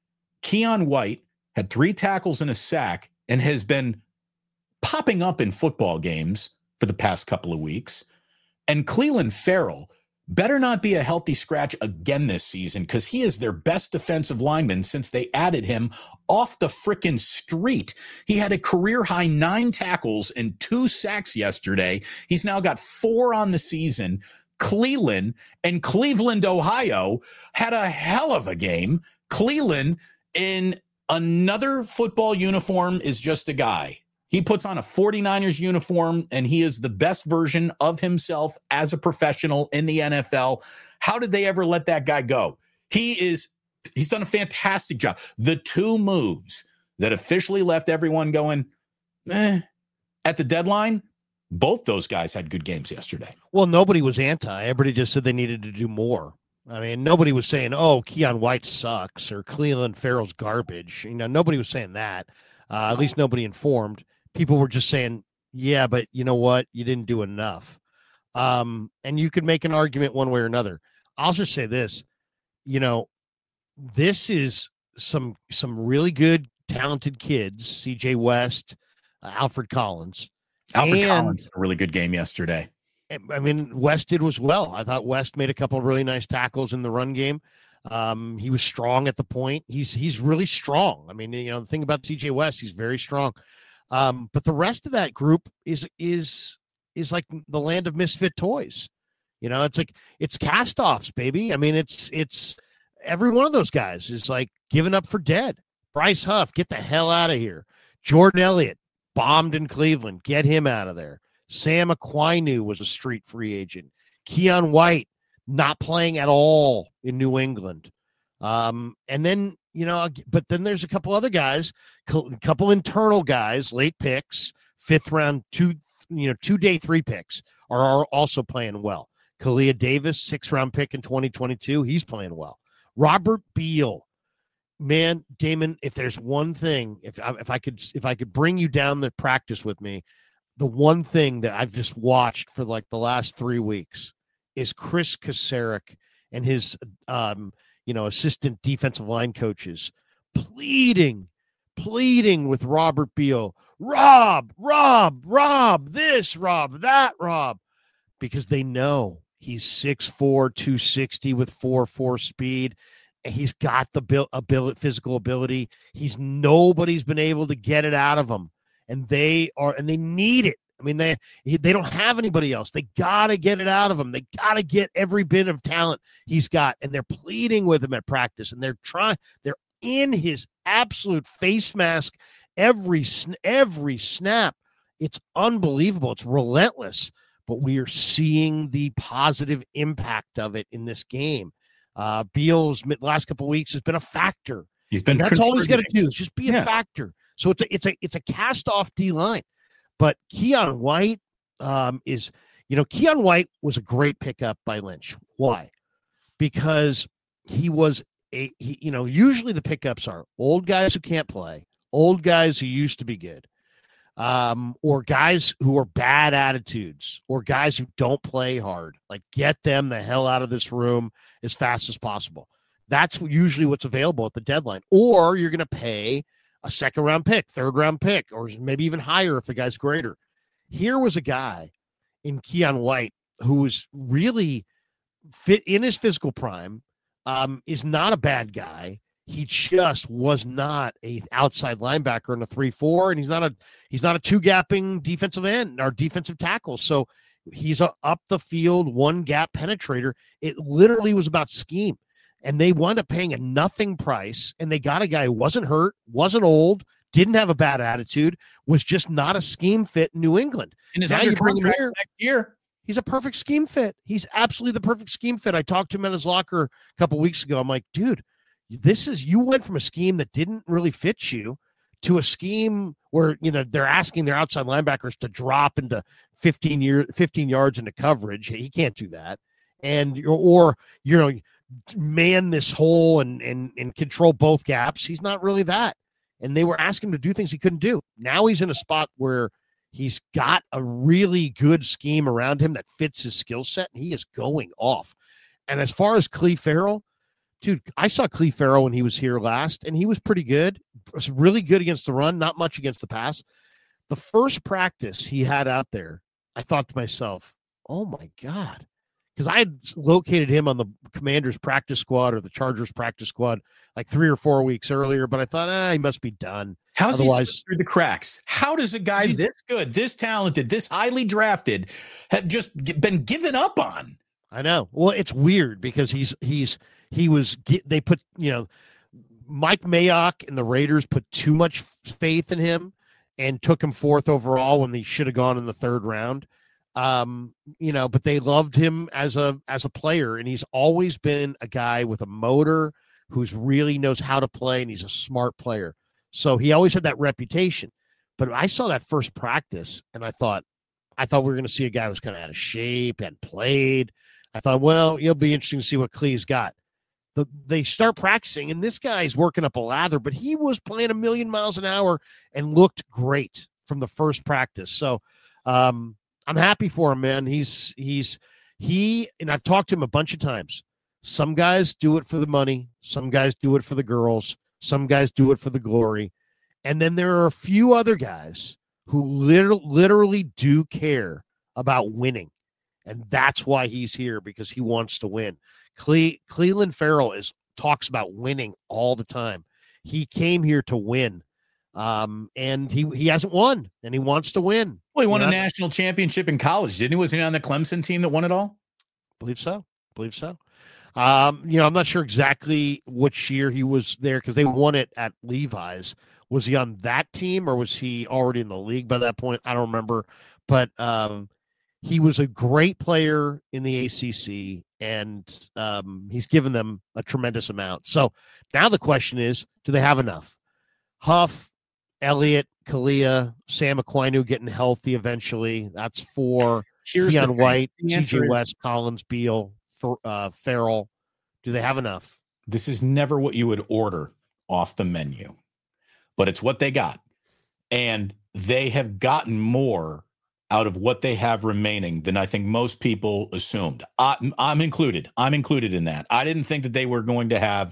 Keion White had three tackles and a sack and has been popping up in football games for the past couple of weeks. And Clelin Ferrell better not be a healthy scratch again this season, because he is their best defensive lineman since they added him off the frickin' street. He had a career-high nine tackles and two sacks yesterday. He's now got four on the season. Cleveland and Cleveland, Ohio, had a hell of a game. Cleveland, in another football uniform, is just a guy. He puts on a 49ers uniform, and he is the best version of himself as a professional in the N F L. How did they ever let that guy go? He is, he's done a fantastic job. The two moves that officially left everyone going, eh, at the deadline, both those guys had good games yesterday. Well, nobody was anti. Everybody just said they needed to do more. I mean, nobody was saying, oh, Keion White sucks or Clelin Ferrell's garbage. You know, nobody was saying that. Uh, at least nobody informed. People were just saying, yeah, but you know what? You didn't do enough. Um, and you could make an argument one way or another. I'll just say this, you know, this is some, some really good, talented kids, C J West, uh, Alfred Collins. Alfred and, Collins had a really good game yesterday. I mean, West did as well. I thought West made a couple of really nice tackles in the run game. Um, he was strong at the point. He's, he's really strong. I mean, you know, the thing about C J West, he's very strong. Um, but the rest of that group is is is like the land of misfit toys. You know, it's like it's cast-offs, baby. I mean, it's it's every one of those guys is like given up for dead. Bryce Huff, get the hell out of here. Jordan Elliott, bombed in Cleveland, get him out of there. Sam Aquinu was a street free agent. Keion White not playing at all in New England. Um, and then, you know, but then there's a couple other guys, a couple internal guys, late picks, fifth round, two, you know, two day three picks are also playing well. Kalia Davis, six round pick in twenty twenty-two. He's playing well. Robert Beal, man, Damon, if there's one thing, if I, if I could, if I could bring you down the practice with me, the one thing that I've just watched for like the last three weeks is Chris Kasarik and his, um, you know, assistant defensive line coaches pleading, pleading with Robert Beal, Rob, Rob, Rob, this, Rob, that, Rob, because they know he's six four, two sixty with four four speed. And he's got the bil- ability, physical ability. He's nobody's been able to get it out of him. And they are, and they need it. I mean, they they don't have anybody else. They got to get it out of him. They got to get every bit of talent he's got. And they're pleading with him at practice. And they're trying, they're in his absolute face mask every, every snap. It's unbelievable. It's relentless. But we are seeing the positive impact of it in this game. Uh, Beal's last couple of weeks has been a factor. He's been. And that's all he's got to do is just be yeah. a factor. So it's a it's a it's a cast off D line. But Keion White um, is, you know, Keion White was a great pickup by Lynch. Why? Because he was a, he, you know, usually the pickups are old guys who can't play, old guys who used to be good, um, or guys who are bad attitudes, or guys who don't play hard. Like, get them the hell out of this room as fast as possible. That's usually what's available at the deadline. Or you're going to pay a second round pick, third round pick, or maybe even higher if the guy's greater. Here was a guy in Keion White who was really fit in his physical prime, um, is not a bad guy. He just was not a outside linebacker in a three four, and he's not a he's not a two gapping defensive end or defensive tackle. So he's a up the field one gap penetrator. It literally was about scheme. And they wound up paying a nothing price, and they got a guy who wasn't hurt, wasn't old, didn't have a bad attitude, was just not a scheme fit in New England. And is now you bring him here next year. He's a perfect scheme fit. He's absolutely the perfect scheme fit. I talked to him in his locker a couple weeks ago. I'm like, dude, this is you went from a scheme that didn't really fit you to a scheme where, you know, they're asking their outside linebackers to drop into fifteen year, fifteen yards into coverage. He can't do that. And or you know, man this hole and and and control both gaps. He's not really that. And they were asking him to do things he couldn't do. Now he's in a spot where he's got a really good scheme around him that fits his skill set, and he is going off. And as far as Clelin Ferrell, dude, I saw Clelin Ferrell when he was here last, and he was pretty good. Was really good against the run, not much against the pass. The first practice he had out there, I thought to myself, oh, my God. Because I had located him on the Commanders practice squad or the Chargers practice squad like three or four weeks earlier, but I thought, ah, he must be done. How's Otherwise, he slip through the cracks? How does a guy this good, this talented, this highly drafted have just been given up on? I know. Well, it's weird because he's he's he was they put, you know, Mike Mayock and the Raiders put too much faith in him and took him fourth overall when they should have gone in the third round. Um, you know, but they loved him as a as a player, and he's always been a guy with a motor who's really knows how to play, and he's a smart player. So he always had that reputation. But I saw that first practice, and I thought, I thought we were going to see a guy who was kind of out of shape and played. I thought, well, it'll be interesting to see what Clee's got. The, they start practicing, and this guy's working up a lather, but he was playing a million miles an hour and looked great from the first practice. So, um, I'm happy for him, man. He's he's he and I've talked to him a bunch of times. Some guys do it for the money, some guys do it for the girls, some guys do it for the glory. And then there are a few other guys who literally, literally do care about winning. And that's why he's here, because he wants to win. Cle- Clelin Ferrell is talks about winning all the time. He came here to win. Um, and he he hasn't won, and he wants to win. Well, he won you a know? national championship in college, didn't he? Was he on the Clemson team that won it all? Believe so. Believe so. Um, you know, I'm not sure exactly which year he was there because they won it at Levi's. Was he on that team or was he already in the league by that point? I don't remember. But um, he was a great player in the A C C, and um, he's given them a tremendous amount. So now the question is, do they have enough? Huff, Elliott, Kalia, Sam Aquinu getting healthy eventually. That's four. Here's Keon White, T J is, West, Collins, Beal, for, uh, Farrell. Do they have enough? This is never what you would order off the menu, but it's what they got. And they have gotten more out of what they have remaining than I think most people assumed. I, I'm included. I'm included in that. I didn't think that they were going to have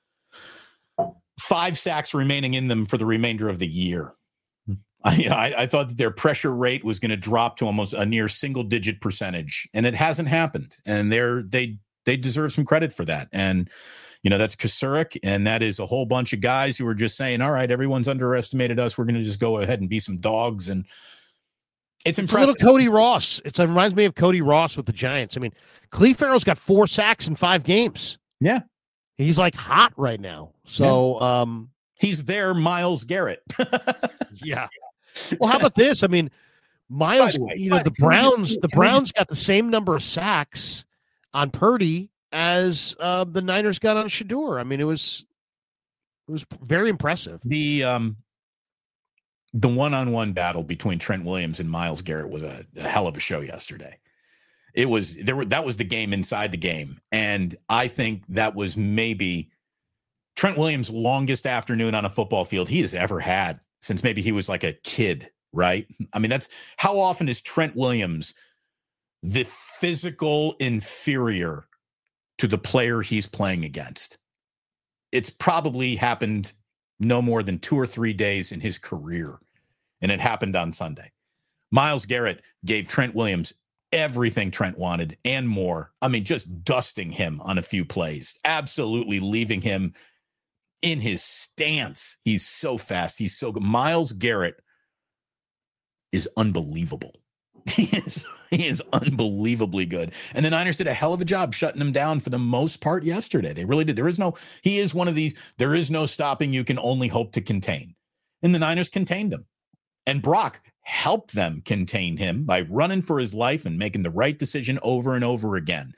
five sacks remaining in them for the remainder of the year. I, you know, I, I thought that their pressure rate was going to drop to almost a near single digit percentage, and it hasn't happened. And they're, they, they deserve some credit for that. And, you know, that's Kasurik, and that is a whole bunch of guys who are just saying, all right, everyone's underestimated us. We're going to just go ahead and be some dogs. And it's impressive. It's a little Cody Ross. It's, it reminds me of Cody Ross with the Giants. I mean, Clelin Ferrell's got four sacks in five games. Yeah. He's like hot right now. So, yeah. um, he's there, Myles Garrett. yeah. Well, how about this? I mean, Myles, way, you know, the Browns, just, the Browns just, got the same number of sacks on Purdy as uh, the Niners got on Shedeur. I mean, it was, it was very impressive. The, um, the one-on-one battle between Trent Williams and Myles Garrett was a, a hell of a show yesterday. It was there were that was the game inside the game. And I think that was maybe Trent Williams' longest afternoon on a football field he has ever had since maybe he was like a kid, right? I mean, that's how often is Trent Williams the physical inferior to the player he's playing against? It's probably happened no more than two or three days in his career. And it happened on Sunday. Myles Garrett gave Trent Williams everything Trent wanted and more. I mean, just dusting him on a few plays, absolutely leaving him in his stance. He's so fast. He's so good. Myles Garrett is unbelievable. He is, he is unbelievably good. And the Niners did a hell of a job shutting him down for the most part yesterday. They really did. There is no, he is one of these, there is no stopping. You can only hope to contain. And the Niners contained him. And Brock helped them contain him by running for his life and making the right decision over and over again.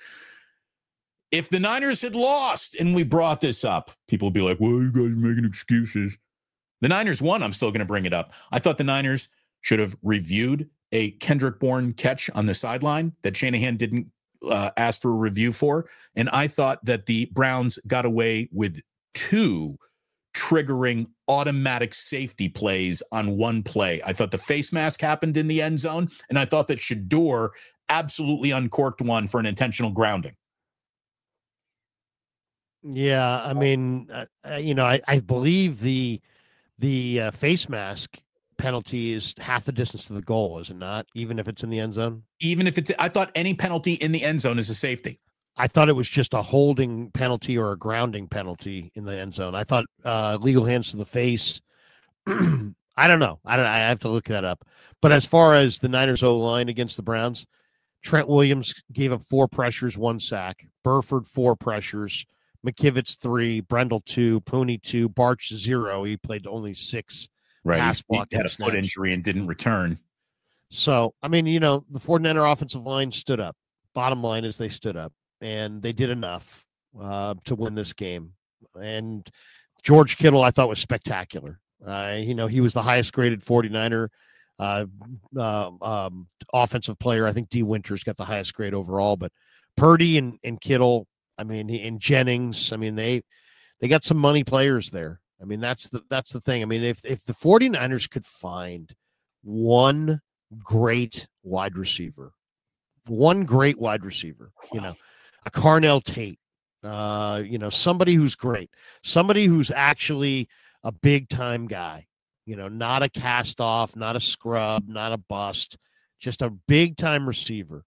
If the Niners had lost and we brought this up, people would be like, well, you guys are making excuses. The Niners won. I'm still going to bring it up. I thought the Niners should have reviewed a Kendrick Bourne catch on the sideline that Shanahan didn't uh, asked for a review for, and I thought that the Browns got away with two triggering automatic safety plays on one play. I thought the face mask happened in the end zone, and I thought that Shedeur absolutely uncorked one for an intentional grounding. Yeah, I mean, uh, you know, I, I believe the the uh, face mask penalty is half the distance to the goal, is it not? Even if it's in the end zone? Even if it's, I thought any penalty in the end zone is a safety. I thought it was just a holding penalty or a grounding penalty in the end zone. I thought uh, legal hands to the face. I don't know. I don't. I have to look that up. But as far as the Niners O-line against the Browns, Trent Williams gave up four pressures, one sack. Burford, four pressures. McKivitz, three. Brendel, two. Pooney, two. Barch, zero. He played only six. Right. Pass He had a foot injury and didn't return. So, I mean, you know, the 49er offensive line stood up. Bottom line is they stood up, and they did enough uh, to win this game. And George Kittle, I thought, was spectacular. Uh, you know, he was the highest graded 49er uh, uh, um, offensive player. I think D. Winters got the highest grade overall, but Purdy and, and Kittle, I mean, and Jennings, I mean, they they got some money players there. I mean, that's the that's the thing. I mean, if if the 49ers could find one great wide receiver, one great wide receiver, you know, a Carnell Tate, uh, you know, somebody who's great, somebody who's actually a big time guy, you know, not a cast off, not a scrub, not a bust, just a big time receiver.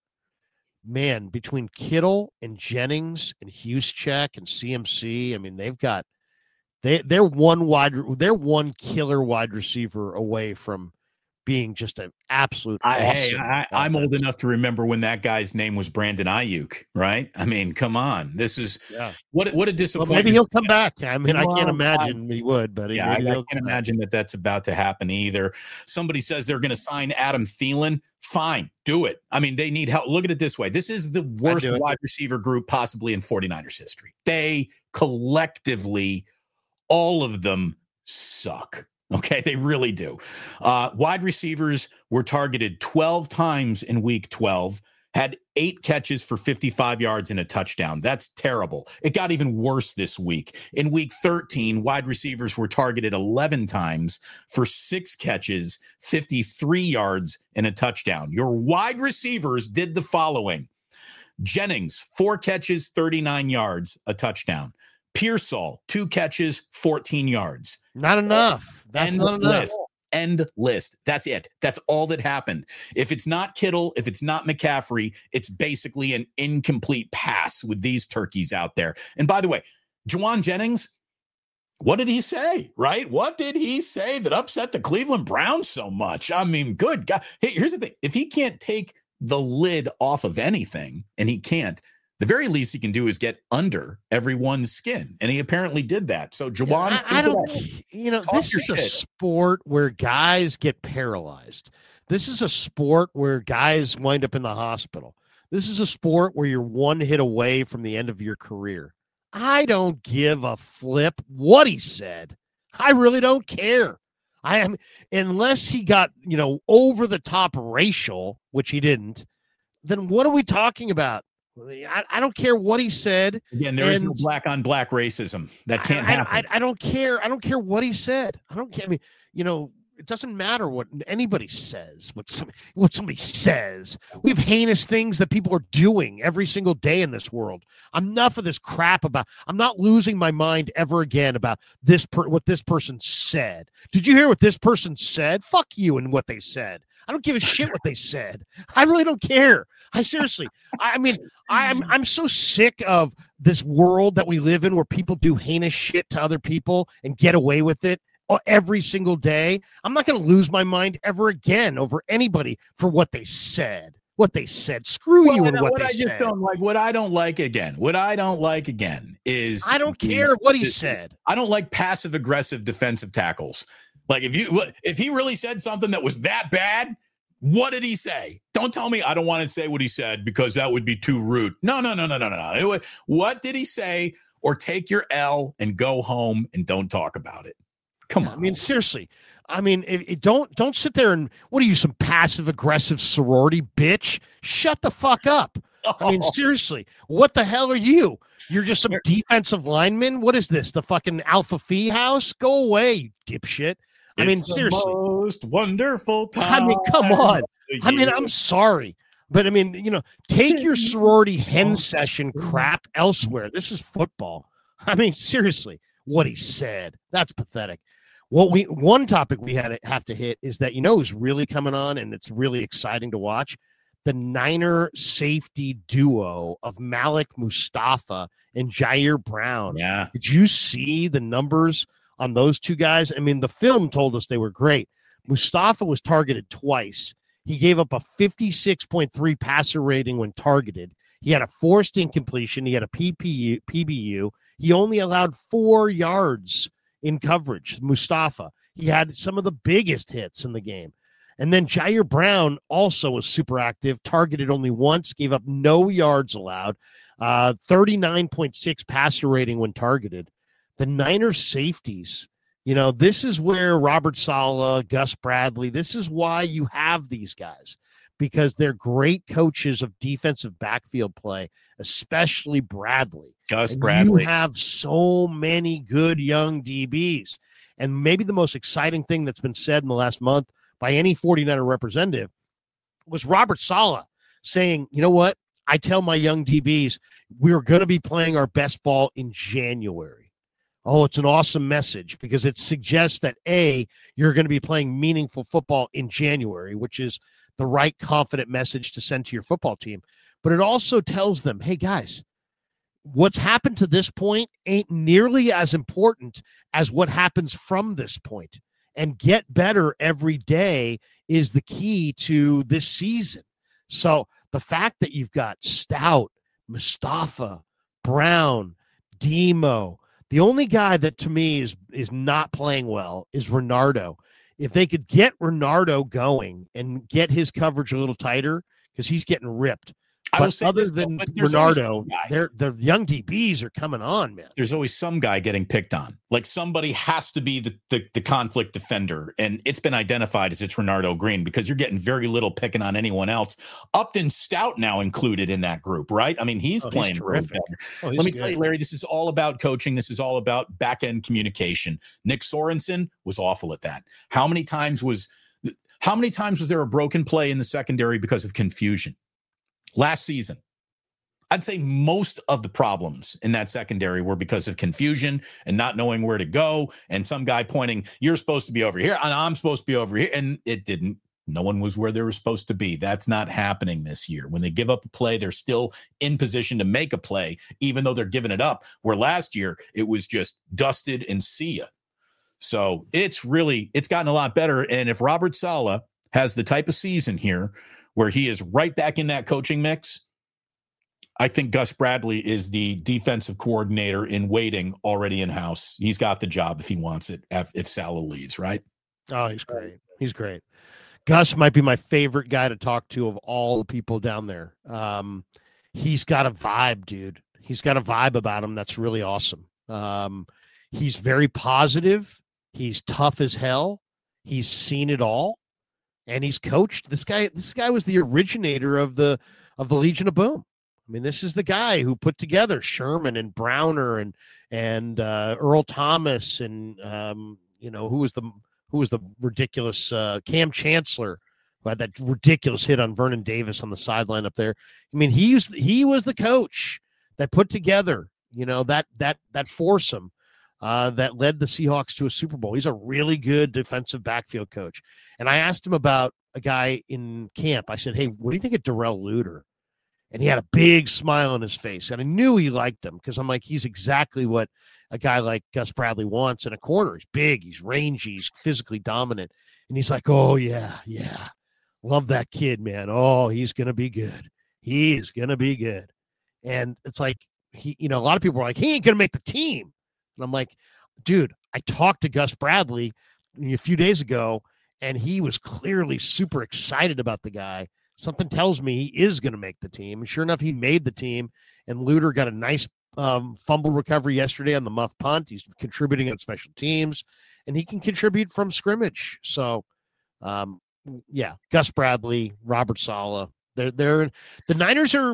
Man, between Kittle and Jennings and Juszczyk and C M C, I mean, they've got they they're one wide they're one killer wide receiver away from being just an absolute I, awesome hey, I, I'm old enough to remember when that guy's name was Brandon Ayuk, right? I mean, come on. This is yeah. what what a Well, disappointment. maybe he'll come back. I mean, I Well, can't imagine he would, but yeah, I, maybe I he'll can't come back. imagine that that's about to happen either. Somebody says they're going to sign Adam Thielen. Fine, do it. I mean, they need help. Look at it this way. This is the worst do it. wide receiver group possibly in 49ers history. They collectively, all of them suck. Okay, they really do. Uh, wide receivers were targeted twelve times in week twelve, had eight catches for fifty-five yards and a touchdown. That's terrible. It got even worse this week. In week thirteen, wide receivers were targeted eleven times for six catches, fifty-three yards and a touchdown. Your wide receivers did the following. Jennings, four catches, thirty-nine yards, a touchdown. Pearsall, two catches, fourteen yards. Not enough. That's End not enough. list. End list. That's it. That's all that happened. If it's not Kittle, if it's not McCaffrey, it's basically an incomplete pass with these turkeys out there. And by the way, Juwan Jennings, what did he say, right? What did he say that upset the Cleveland Browns so much? I mean, good God. Hey, here's the thing. If he can't take the lid off of anything, and he can't, the very least he can do is get under everyone's skin. And he apparently did that. So, Juwan, Yeah, I, I don't, you know, Talk this your is a shit. sport where guys get paralyzed. This is a sport where guys wind up in the hospital. This is a sport where you're one hit away from the end of your career. I don't give a flip what he said. I really don't care. I am, unless he got, you know, over the top racial, which he didn't, then what are we talking about? I, I don't care what he said. Again, there is no and black on black racism. That can't I, happen. I, I don't care. I don't care what he said. I don't care. I mean, you know, it doesn't matter what anybody says, what some, what somebody says. We have heinous things that people are doing every single day in this world. Enough of this crap about, I'm not losing my mind ever again about this, per, what this person said. Did you hear what this person said? Fuck you and what they said. I don't give a shit what they said. I really don't care. I seriously, I mean, I'm I'm so sick of this world that we live in where people do heinous shit to other people and get away with it every single day. I'm not going to lose my mind ever again over anybody for what they said. What they said. Screw well, you and what, what they I just said. don't like. What I don't like again. What I don't like again is I don't the, care what he the, said. I don't like passive aggressive defensive tackles. Like if you if he really said something that was that bad. What did he say? Don't tell me I don't want to say what he said because that would be too rude. No, no, no, no, no, no, no. What did he say? Or take your L and go home and don't talk about it. Come on. I mean, seriously. I mean, it, it don't don't sit there and what are you, some passive aggressive sorority bitch? Shut the fuck up. I mean, seriously, what the hell are you? You're just some defensive lineman? What is this, the fucking Alpha Phi house? Go away, you dipshit. I mean, It's seriously. the most wonderful time. I mean, come on. I mean, I'm sorry. But, I mean, you know, take your sorority hen session crap elsewhere. This is football. I mean, seriously, what he said. That's pathetic. What we one topic we had to have to hit is that, you know, who's really coming on, and it's really exciting to watch? The Niner safety duo of Malik Mustafa and Jair Brown. Yeah. Did you see the numbers on those two guys? I mean, the film told us they were great. Mustafa was targeted twice. He gave up a fifty-six point three passer rating when targeted. He had a forced incompletion. He had a P P U, P B U. He only allowed four yards in coverage, Mustafa. He had some of the biggest hits in the game. And then Jair Brown also was super active, targeted only once, gave up no yards allowed, uh, thirty-nine point six passer rating when targeted. The Niners safeties, you know, this is where Robert Saleh, Gus Bradley, this is why you have these guys, because they're great coaches of defensive backfield play, especially Bradley. Gus and Bradley. You have so many good young D Bs. And maybe the most exciting thing that's been said in the last month by any forty-niner representative was Robert Saleh saying, you know what? I tell my young D Bs, we're going to be playing our best ball in January. Oh, it's an awesome message because it suggests that, A, you're going to be playing meaningful football in January, which is the right confident message to send to your football team. But it also tells them, hey, guys, what's happened to this point ain't nearly as important as what happens from this point. And get better every day is the key to this season. So the fact that you've got Stout, Mustafa, Brown, Demo, the only guy that to me is is not playing well is Renardo. If they could get Renardo going and get his coverage a little tighter, because he's getting ripped. I But will say other this, than but there's Renardo, always some guy. they're, the young D Bs are coming on, man. There's always some guy getting picked on. Like somebody has to be the, the, the conflict defender. And it's been identified as it's Renardo Green because you're getting very little picking on anyone else. Upton Stout now included in that group, right? I mean, he's Oh, he's playing really terrific. better. Oh, he's Let me good. tell you, Larry, this is all about coaching. This is all about back-end communication. Nick Sorensen was awful at that. How many times was how many times was there a broken play in the secondary because of confusion? Last season, I'd say most of the problems in that secondary were because of confusion and not knowing where to go. And some guy pointing, you're supposed to be over here, and I'm supposed to be over here. And it didn't. No one was where they were supposed to be. That's not happening this year. When they give up a play, they're still in position to make a play, even though they're giving it up. Where last year, it was just dusted and see ya. So it's really, it's gotten a lot better. And if Robert Saleh has the type of season here where he is right back in that coaching mix, I think Gus Bradley is the defensive coordinator in waiting already in-house. He's got the job if he wants it, if, if Saleh leads, right? Oh, he's great. He's great. Gus might be my favorite guy to talk to of all the people down there. Um, he's got a vibe, dude. He's got a vibe about him that's really awesome. Um, he's very positive. He's tough as hell. He's seen it all, and he's coached. This guy, this guy was the originator of the of the Legion of Boom. I mean, this is the guy who put together Sherman and Browner and and uh, Earl Thomas and um, you know who was the who was the ridiculous uh, Cam Chancellor, who had that ridiculous hit on Vernon Davis on the sideline up there. I mean, he was he was the coach that put together you know that that that foursome uh, that led the Seahawks to a Super Bowl. He's a really good defensive backfield coach. And I asked him about a guy in camp. I said, "Hey, what do you think of Darrell Luter?" And he had a big smile on his face. And I knew he liked him because I'm like, he's exactly what a guy like Gus Bradley wants in a corner. He's big, he's rangy, he's physically dominant. And he's like, oh, yeah, yeah. Love that kid, man. Oh, he's going to be good. He is going to be good. And it's like, he, you know, a lot of people are like, he ain't going to make the team. And I'm like, dude, I talked to Gus Bradley a few days ago, and he was clearly super excited about the guy. Something tells me he is going to make the team. And sure enough, he made the team. And Luter got a nice um, fumble recovery yesterday on the muff punt. He's contributing on special teams, and he can contribute from scrimmage. So, um, yeah, Gus Bradley, Robert Saleh. They're they're the Niners are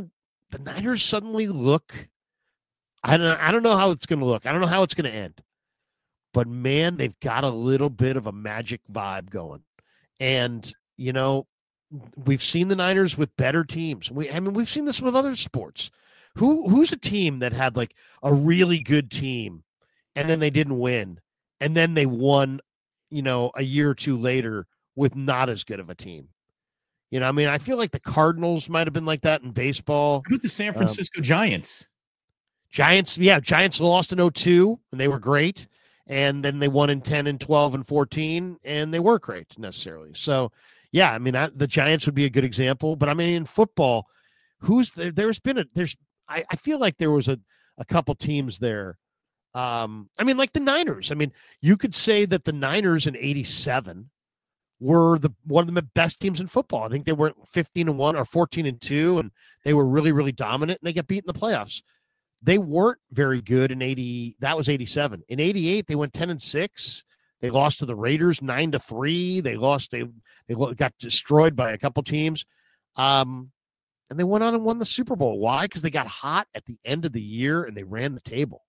the Niners suddenly look, I don't, I don't know how it's going to look. I don't know how it's going to end. But, man, they've got a little bit of a magic vibe going. And, you know, we've seen the Niners with better teams. We, I mean, we've seen this with other sports. Who Who's a team that had, like, a really good team, and then they didn't win, and then they won, you know, a year or two later with not as good of a team? You know, I mean, I feel like the Cardinals might have been like that in baseball. How about the San Francisco um, Giants? Giants, yeah, Giants lost in oh two, and they were great. And then they won in ten and twelve and fourteen, and they weren't great necessarily. So, yeah, I mean, that, the Giants would be a good example. But, I mean, in football, who's there? There's been a – there's. I, I feel like there was a, a couple teams there. Um, I mean, like the Niners. I mean, you could say that the Niners in eighty-seven were the one of the best teams in football. I think they were fifteen and one or fourteen and two, and they were really, really dominant, and they got beat in the playoffs. They weren't very good in eighty. That was eighty-seven. In eighty-eight, they went ten and six. They lost to the Raiders nine to three. They lost. They they got destroyed by a couple teams, um, and they went on and won the Super Bowl. Why? Because they got hot at the end of the year and they ran the table.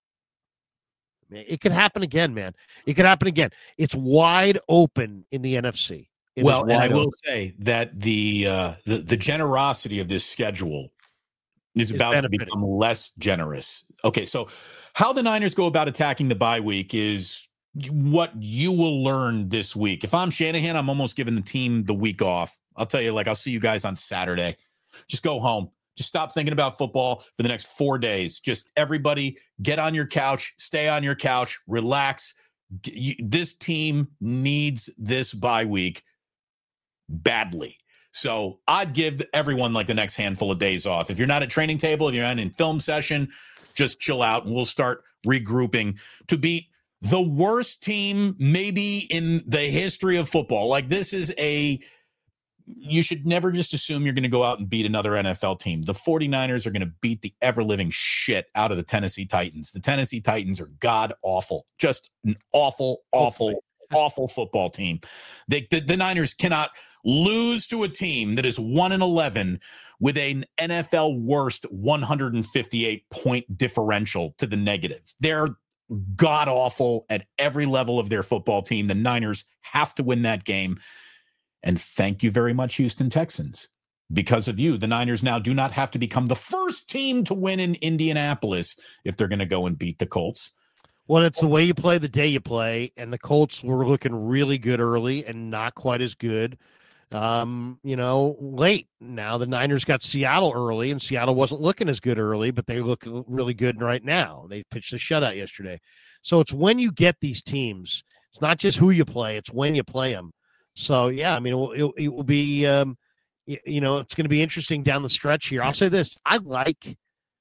I mean, it could happen again, man. It could happen again. It's wide open in the N F C. It well, and I open. will say that the uh, the the generosity of this schedule is about to become less generous. Okay, so how the Niners go about attacking the bye week is what you will learn this week. If I'm Shanahan, I'm almost giving the team the week off. I'll tell you, like, I'll see you guys on Saturday. Just go home. Just stop thinking about football for the next four days. Just everybody get on your couch, stay on your couch, relax. This team needs this bye week badly. So I'd give everyone like the next handful of days off. If you're not at training table, if you're not in film session, just chill out and we'll start regrouping to beat the worst team maybe in the history of football. Like this is a, you should never just assume you're going to go out and beat another N F L team. The 49ers are going to beat the ever-living shit out of the Tennessee Titans. The Tennessee Titans are god awful, just an awful, awful, awful football team. They, the, the Niners cannot lose to a team that is one and eleven with an N F L worst one hundred fifty-eight point differential to the negative. They're god awful at every level of their football team. The Niners have to win that game. And thank you very much, Houston Texans. Because of you, the Niners now do not have to become the first team to win in Indianapolis if they're going to go and beat the Colts. Well, it's the way you play the day you play, and the Colts were looking really good early and not quite as good, um, you know, late. Now the Niners got Seattle early, and Seattle wasn't looking as good early, but they look really good right now. They pitched a shutout yesterday. So it's when you get these teams. It's not just who you play, it's when you play them. So, yeah, I mean, it will, it, it will be, um, you, you know, it's going to be interesting down the stretch here. I'll say this. I like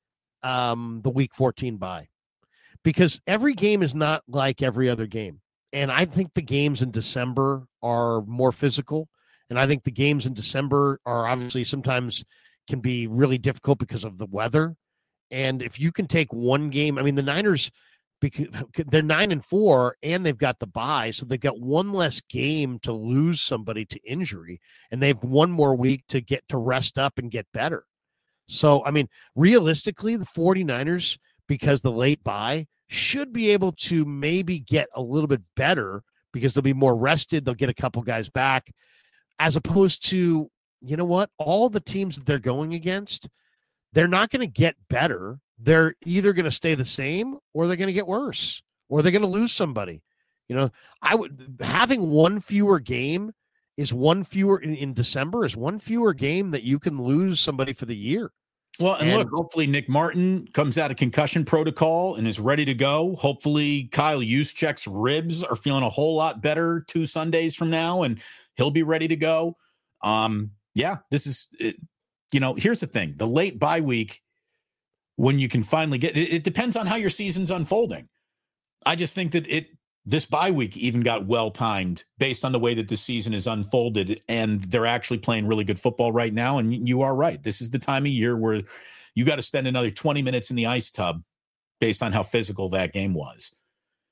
um, the week fourteen bye because every game is not like every other game. And I think the games in December are more physical. And I think the games in December are obviously sometimes can be really difficult because of the weather. And if you can take one game, I mean, the Niners, because they're nine and four and they've got the bye. So they've got one less game to lose somebody to injury. And they have one more week to get to rest up and get better. So, I mean, realistically, the 49ers, because the late bye, should be able to maybe get a little bit better because they'll be more rested. They'll get a couple guys back as opposed to, you know what, all the teams that they're going against, they're not going to get better. They're either going to stay the same or they're going to get worse or they're going to lose somebody. You know, I would having one fewer game is one fewer in, in December is one fewer game that you can lose somebody for the year. Well, and, and look, hopefully Nick Martin comes out of concussion protocol and is ready to go. Hopefully Kyle Juszczyk's ribs are feeling a whole lot better two Sundays from now, and he'll be ready to go. Um, yeah, this is, it, you know, here's the thing. The late bye week, when you can finally get it, it depends on how your season's unfolding. I just think that it this bye week even got well timed based on the way that the season is unfolded, and they're actually playing really good football right now. And you are right. This is the time of year where you got to spend another twenty minutes in the ice tub based on how physical that game was.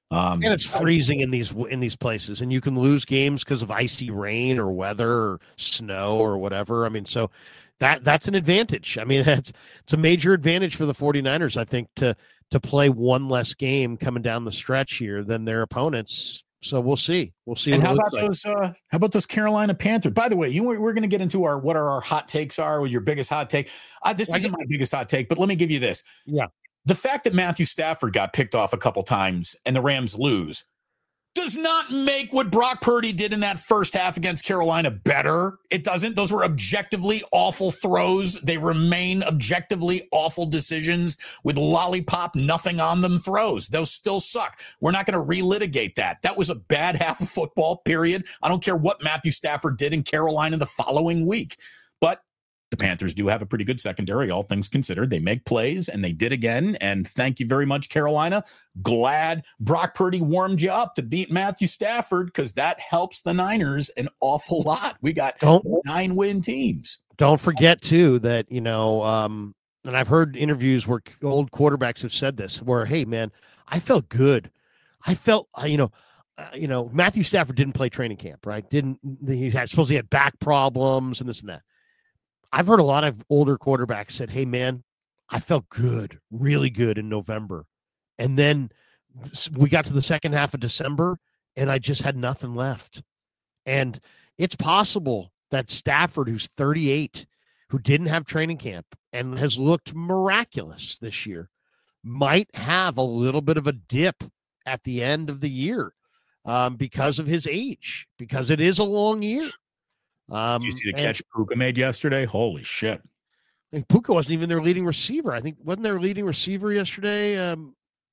Um, and it's freezing in these in these places, and you can lose games because of icy rain or weather or snow or whatever. I mean, so that that's an advantage. I mean, it's it's a major advantage for the 49ers, I think, to to play one less game coming down the stretch here than their opponents. So we'll see. We'll see. And what how it about looks like. those? Uh, how about those Carolina Panthers? By the way, you we're going to get into our what are our hot takes are. With your biggest hot take. Uh, this I isn't get- my biggest hot take, but let me give you this. Yeah. The fact that Matthew Stafford got picked off a couple times and the Rams lose does not make what Brock Purdy did in that first half against Carolina better. It doesn't. Those were objectively awful throws. They remain objectively awful decisions with lollipop, nothing on them throws. Those still suck. We're not going to relitigate that. That was a bad half of football, period. I don't care what Matthew Stafford did in Carolina the following week. But the Panthers do have a pretty good secondary, all things considered. They make plays, and they did again. And thank you very much, Carolina. Glad Brock Purdy warmed you up to beat Matthew Stafford, because that helps the Niners an awful lot. We got Don't nine-win teams. Don't forget, too, that, you know, um, and I've heard interviews where old quarterbacks have said this, where, hey, man, I felt good. I felt, uh, you know, uh, you know, Matthew Stafford didn't play training camp, right? Didn't he had supposedly had back problems and this and that. I've heard a lot of older quarterbacks said, hey, man, I felt good, really good in November. And then we got to the second half of December, and I just had nothing left. And it's possible that Stafford, who's thirty-eight, who didn't have training camp and has looked miraculous this year, might have a little bit of a dip at the end of the year um, because of his age, because it is a long year. Um, Did you see the and, catch Puka made yesterday? Holy shit. and Puka wasn't even their leading receiver. I think, wasn't their leading receiver yesterday? Um,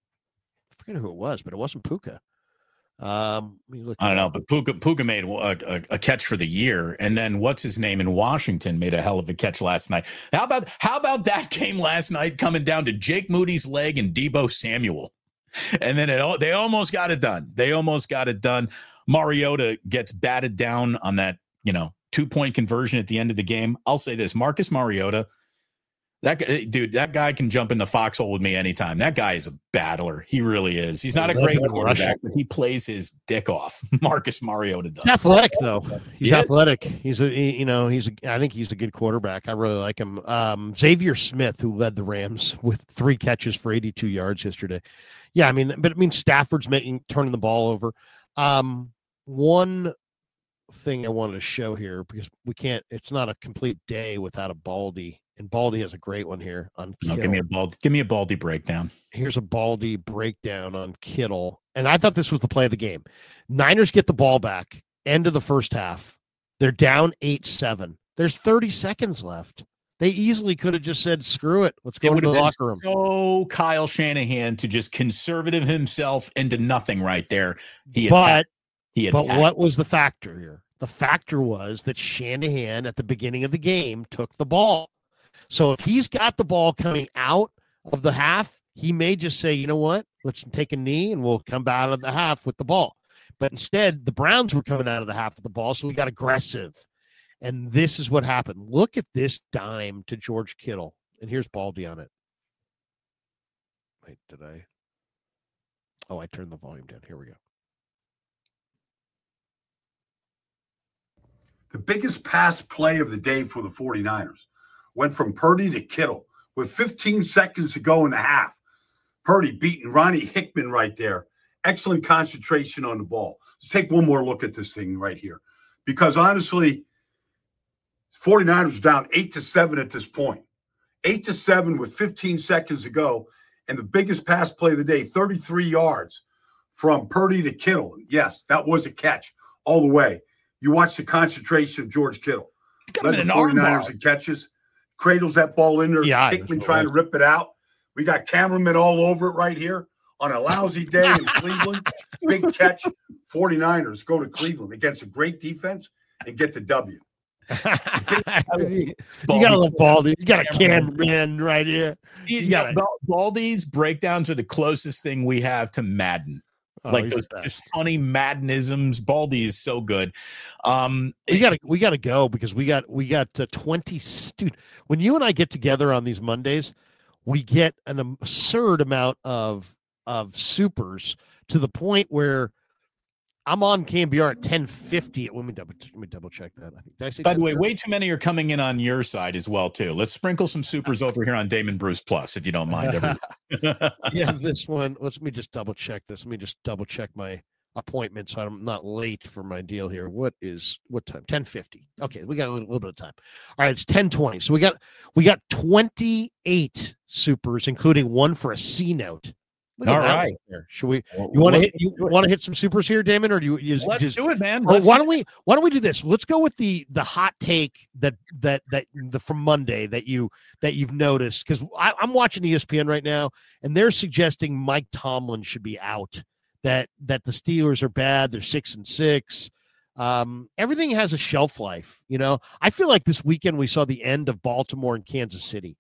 I forget who it was, but it wasn't Puka. Um, let me look I don't know, but Puka, Puka made a, a, a catch for the year, and then what's his name in Washington made a hell of a catch last night. How about how about that game last night coming down to Jake Moody's leg and Deebo Samuel, and then it, they almost got it done. They almost got it done. Mariota gets batted down on that, you know, two point conversion at the end of the game. I'll say this: Marcus Mariota. That guy, dude, that guy can jump in the foxhole with me anytime. That guy is a battler. He really is. He's not a great quarterback, but he plays his dick off. Marcus Mariota does. He's athletic, though. He's Yeah. athletic. He's a, he- you know, he's a, I think he's a good quarterback. I really like him. Um, Xavier Smith, who led the Rams with three catches for eighty-two yards yesterday. Yeah, I mean, but I mean, Stafford's making turning the ball over. Um, one thing I wanted to show here, because we can't, it's not a complete day without a Baldy. And Baldy has a great one here on No, Kittle. give me a ball. Give me a Baldy breakdown. Here's a Baldy breakdown on Kittle. And I thought this was the play of the game. Niners get the ball back, end of the first half. They're down eight seven. There's thirty seconds left. They easily could have just said, screw it. Let's go It to the would have locker room. been so Kyle Shanahan to just conservative himself into nothing right there. He But, attacked. He but attacked. what was the factor here? The factor was that Shanahan at the beginning of the game took the ball. So if he's got the ball coming out of the half, he may just say, you know what, let's take a knee and we'll come out of the half with the ball. But instead, the Browns were coming out of the half with the ball, so we got aggressive. And this is what happened. Look at this dime to George Kittle. And here's Baldy on it. Wait, did I? Oh, I turned the volume down. Here we go. The biggest pass play of the day for the 49ers went from Purdy to Kittle with fifteen seconds to go in the half. Purdy beating Ronnie Hickman right there. Excellent concentration on the ball. Let's take one more look at this thing right here. Because honestly, 49ers are down eight to seven at this point. eight to seven with fifteen seconds to go. And the biggest pass play of the day, thirty-three yards from Purdy to Kittle. Yes, that was a catch all the way. You watch the concentration of George Kittle. Led the 49ers in catches. Cradles that ball in there. Yeah, Hickman no trying way. to rip it out. We got cameramen all over it right here on a lousy day in Cleveland. Big catch. 49ers go to Cleveland against a great defense and get the W. you got to love Baldy. You got a cameraman right here. You You gotta- know, Baldy's breakdowns are the closest thing we have to Madden. Oh, like he's those the best. just funny Maddenisms. Baldy is so good. Um, We got to we got to go because we got we got uh, twenty. Dude, when you and I get together on these Mondays, we get an absurd amount of of supers to the point where I'm on K N B R at ten fifty. Let me double let me double check that. I think did I say By the way, way too many are coming in on your side as well too. Let's sprinkle some supers over here on Damon Bruce Plus, if you don't mind. Yeah, this one. Let me just double check this. Let me just double check my appointment so I'm not late for my deal here. What is what time? ten fifty. Okay, we got a little, little bit of time. All right, it's ten twenty. So we got we got twenty-eight supers, including one for a C note. Look All at that right. right there. Should we? You want to hit? You want to hit some supers here, Damon, or do you? you Let's just, do it, man. Well, Let's why don't we? Why don't we do this? Let's go with the the hot take that that that the from Monday that you that you've noticed, because I'm watching E S P N right now and they're suggesting Mike Tomlin should be out. That that the Steelers are bad. They're six and six. Um, everything has a shelf life. You know, I feel like this weekend we saw the end of Baltimore and Kansas City.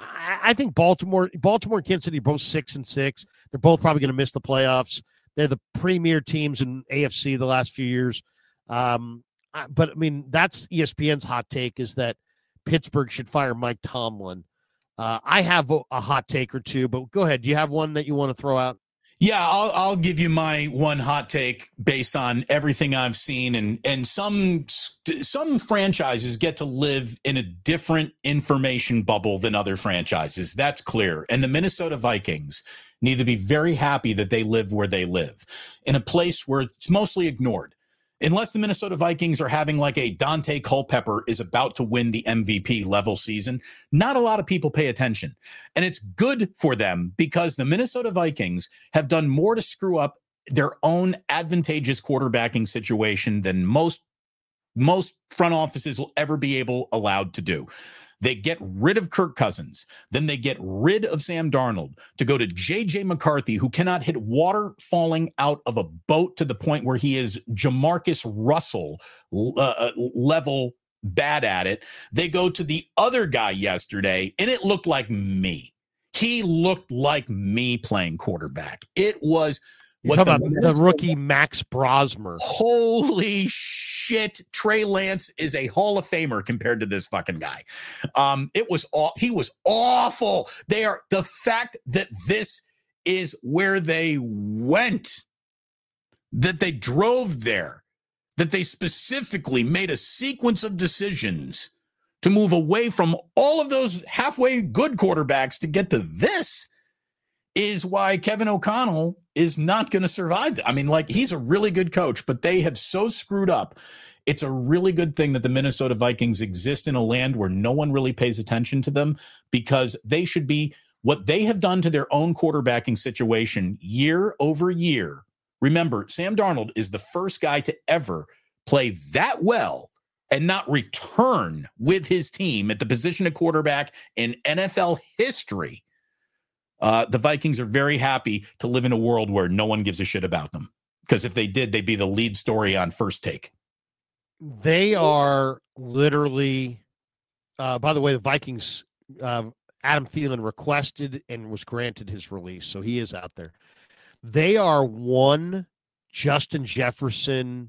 I think Baltimore, Baltimore and Kansas City are both six and six. They're both probably going to miss the playoffs. They're the premier teams in A F C the last few years. Um, but I mean, that's E S P N's hot take is that Pittsburgh should fire Mike Tomlin. Uh, I have a, a hot take or two, but go ahead. Do you have one that you want to throw out? Yeah, I'll I'll give you my one hot take based on everything I've seen, and and some some franchises get to live in a different information bubble than other franchises. That's clear. And the Minnesota Vikings need to be very happy that they live where they live, in a place where it's mostly ignored. Unless the Minnesota Vikings are having like a Dante Culpepper is about to win the M V P level season, not a lot of people pay attention. And it's good for them because the Minnesota Vikings have done more to screw up their own advantageous quarterbacking situation than most, most front offices will ever be able allowed to do. They get rid of Kirk Cousins. Then they get rid of Sam Darnold to go to J J McCarthy, who cannot hit water falling out of a boat to the point where he is Jamarcus Russell uh, level bad at it. They go to the other guy yesterday, and it looked like me. He looked like me playing quarterback. It was what the, about the rookie Max Brosmer. Holy shit. Trey Lance is a Hall of Famer compared to this fucking guy. Um, it was aw- he was awful. They are the fact that this is where they went, that they drove there, that they specifically made a sequence of decisions to move away from all of those halfway good quarterbacks to get to this, is why Kevin O'Connell is not going to survive. I mean, like, he's a really good coach, but they have so screwed up. It's a really good thing that the Minnesota Vikings exist in a land where no one really pays attention to them, because they should be what they have done to their own quarterbacking situation year over year. Remember, Sam Darnold is the first guy to ever play that well and not return with his team at the position of quarterback in N F L history. Uh, the Vikings are very happy to live in a world where no one gives a shit about them, because if they did, they'd be the lead story on First Take. They are literally, uh, by the way, the Vikings, uh, Adam Thielen requested and was granted his release, so he is out there. They are one Justin Jefferson,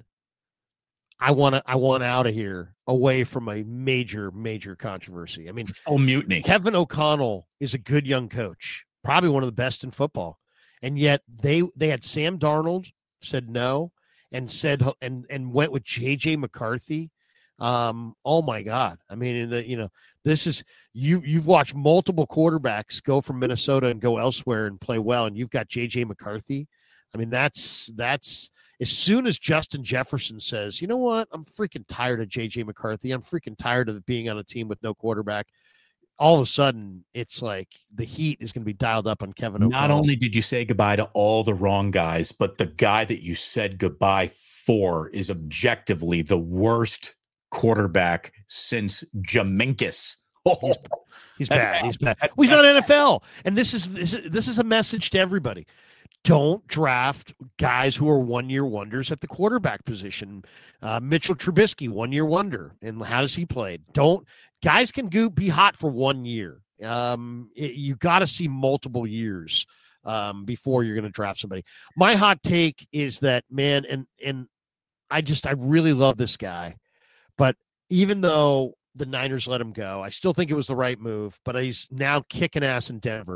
I want to, I want out of here, away from a major, major controversy. I mean, oh, mutiny. Kevin O'Connell is a good young coach. Probably one of the best in football. And yet they they had Sam Darnold, said no, and said and and went with J J McCarthy. Um, oh my God. I mean, the, you know, this is you you've watched multiple quarterbacks go from Minnesota and go elsewhere and play well, and you've got J J McCarthy. I mean, that's that's as soon as Justin Jefferson says, you know what, I'm freaking tired of J J McCarthy. I'm freaking tired of being on a team with no quarterback. All of a sudden, it's like the heat is going to be dialed up on Kevin O'Connell. Not only did you say goodbye to all the wrong guys, but the guy that you said goodbye for is objectively the worst quarterback since Jaminkus. Oh, he's, he's bad. He's bad. Well, he's not N F L. And this is, this is this is a message to everybody. Don't draft guys who are one-year wonders at the quarterback position. Uh, Mitchell Trubisky, one-year wonder. And how does he play? Don't guys can go, be hot for one year. Um, it, you got to see multiple years um, before you're going to draft somebody. My hot take is that, man, and and I just I really love this guy, but even though the Niners let him go, I still think it was the right move. But he's now kicking ass in Denver.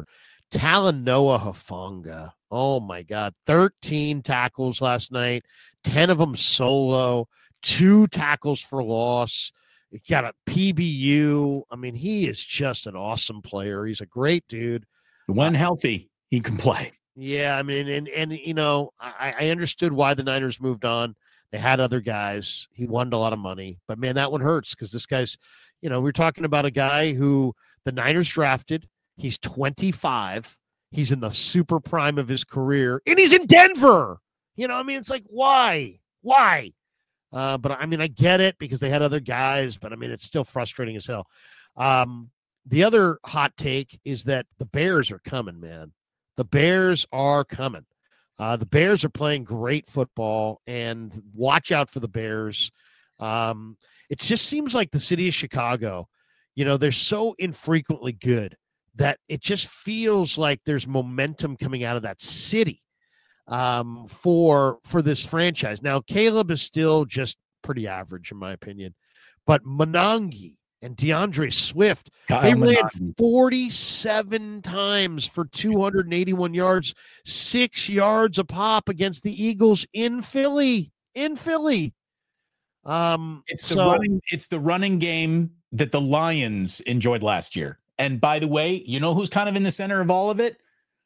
Talanoa Hufanga. Oh, my God. thirteen tackles last night, ten of them solo, two tackles for loss. He got a P B U. I mean, he is just an awesome player. He's a great dude. When healthy, he can play. Yeah, I mean, and, and you know, I, I understood why the Niners moved on. They had other guys. He wanted a lot of money. But, man, that one hurts because this guy's, you know, we're talking about a guy who the Niners drafted. He's twenty-five. He's in the super prime of his career, and he's in Denver. You know, I mean, it's like, why? Why? Uh, but, I mean, I get it because they had other guys, but, I mean, it's still frustrating as hell. Um, the other hot take is that the Bears are coming, man. The Bears are coming. Uh, the Bears are playing great football, and watch out for the Bears. Um, it just seems like the city of Chicago, you know, they're so infrequently good that it just feels like there's momentum coming out of that city um, for for this franchise. Now, Caleb is still just pretty average, in my opinion, but Monangi and DeAndre Swift, Kyle they ran Monangi. forty-seven times for two hundred eighty-one yards, six yards a pop against the Eagles in Philly. In Philly, um, It's the so, running. It's the running game that the Lions enjoyed last year. And by the way, you know who's kind of in the center of all of it?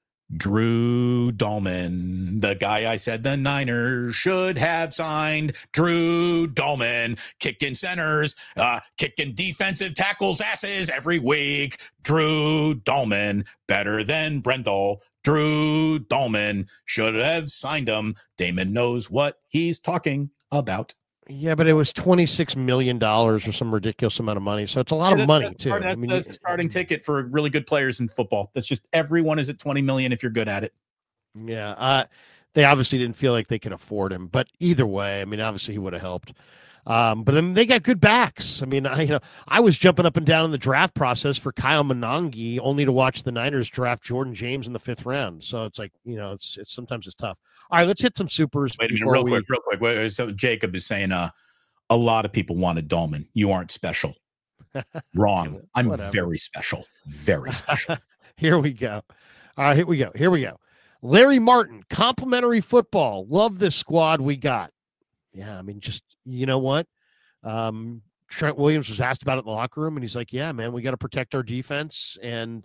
Drew Dolman, the guy I said the Niners should have signed. Drew Dolman, kicking centers, uh, kicking defensive tackles' asses every week. Drew Dolman, better than Brendel. Drew Dolman should have signed him. Damon knows what he's talking about. Yeah, but it was twenty-six million dollars or some ridiculous amount of money. So it's a lot Yeah, of money, that's, too. That's, I mean, that's the starting ticket for really good players in football. That's just everyone is at twenty million if you're good at it. Yeah. Uh, they obviously didn't feel like they could afford him. But either way, I mean, obviously he would have helped. Um, but then they got good backs. I mean, I, you know, I was jumping up and down in the draft process for Kyle Monangi only to watch the Niners draft Jordan James in the fifth round. So it's like, you know, it's, it's sometimes it's tough. All right, let's hit some supers. Wait a minute, before real we... quick, real quick. Wait, so Jacob is saying, uh, a lot of people wanted Dolman. You aren't special. Wrong. I'm Whatever. very special. Very special. Here we go. All right, here we go. Here we go. Larry Martin, complimentary football. Love this squad we got. Yeah, I mean, just, you know what? Um, Trent Williams was asked about it in the locker room, and he's like, yeah, man, we got to protect our defense. And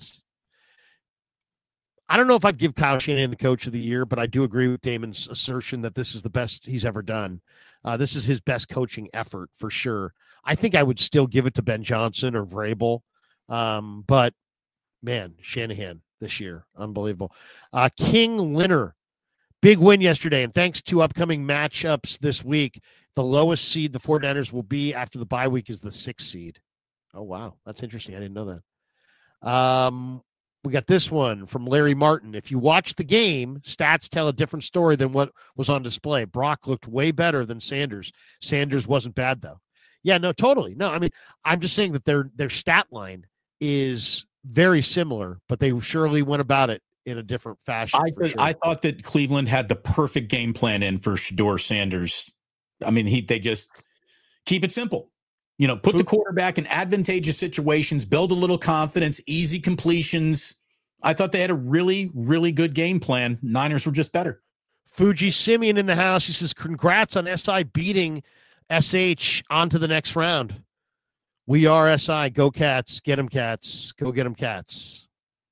I don't know if I'd give Kyle Shanahan the coach of the year, but I do agree with Damon's assertion that this is the best he's ever done. Uh, this is his best coaching effort for sure. I think I would still give it to Ben Johnson or Vrabel. Um, but, man, Shanahan this year, unbelievable. Uh, King Linner, big win yesterday, and thanks to upcoming matchups this week, the lowest seed the 49ers will be after the bye week is the sixth seed. Oh, wow. That's interesting. I didn't know that. Um, we got this one from Larry Martin. If you watch the game, stats tell a different story than what was on display. Brock looked way better than Sanders. Sanders wasn't bad, though. Yeah, no, totally. No, I mean, I'm just saying that their their stat line is very similar, but they surely went about it in a different fashion. I, for sure. I thought that Cleveland had the perfect game plan in for Shedeur Sanders. I mean, he they just keep it simple. You know, put the quarterback in advantageous situations, build a little confidence, easy completions. I thought they had a really, really good game plan. Niners were just better. Fuji Simeon in the house. He says, congrats on S I beating S H on to the next round. We are S I. Go Cats. Get them, Cats. Go get them, Cats.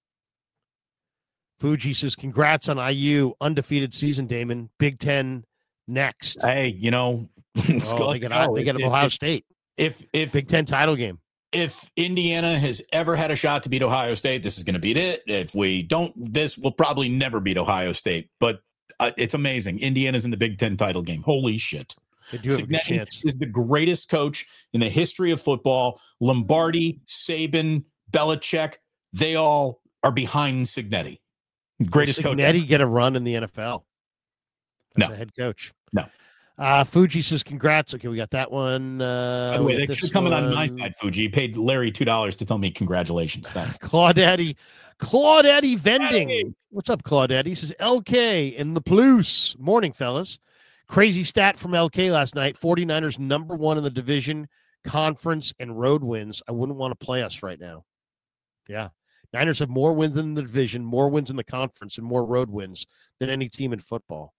Fuji says, congrats on I U. Undefeated season, Damon. Big Ten next. Hey, you know, Oh, they get, they get Ohio if, State. If, if, Big Ten title game. If Indiana has ever had a shot to beat Ohio State, this is going to beat it. If we don't, this will probably never beat Ohio State. But uh, it's amazing. Indiana's in the Big Ten title game. Holy shit. They do have a good Cignetti chance. is the greatest coach in the history of football. Lombardi, Saban, Belichick, they all are behind Cignetti. Greatest Will coach. Cignetti ever. get a run in the N F L as No. a head coach? No. Uh, Fuji says, congrats. Okay, we got that one. Uh, By the way, we got thanks for this coming on one. my side, Fuji. You paid Larry two dollars to tell me congratulations. Thanks. Claudette, Claudette Vending. Hey. What's up, Claudette? He says, L K in the Plus. Morning, fellas. Crazy stat from L K last night. 49ers number one in the division, conference, and road wins. I wouldn't want to play us right now. Yeah. Niners have more wins in the division, more wins in the conference, and more road wins than any team in football.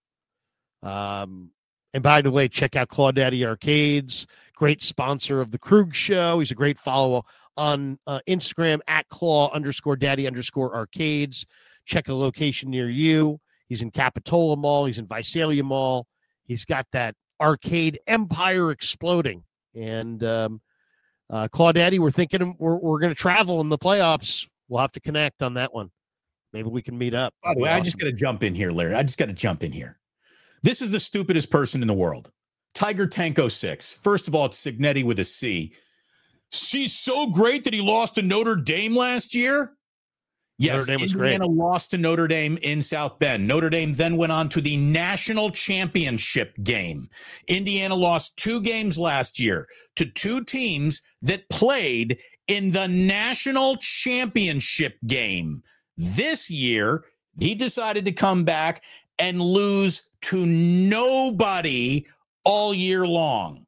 Um, and by the way, check out Claudaddy Arcades, great sponsor of the Krug Show. He's a great follow on uh, Instagram at Claw underscore Daddy underscore Arcades. Check a location near you. He's in Capitola Mall. He's in Visalia Mall. He's got that arcade empire exploding. And um, uh, Claudaddy, we're thinking we're we're going to travel in the playoffs. We'll have to connect on that one. Maybe we can meet up. By the way, awesome. I just got to jump in here, Larry. I just got to jump in here. This is the stupidest person in the world. Tiger Tanko six. First of all, it's Cignetti with a C. She's so great that he lost to Notre Dame last year. Yes, Notre Dame was Indiana great. Lost to Notre Dame in South Bend. Notre Dame then went on to the national championship game. Indiana lost two games last year to two teams that played in the national championship game. This year, he decided to come back and lose to nobody all year long.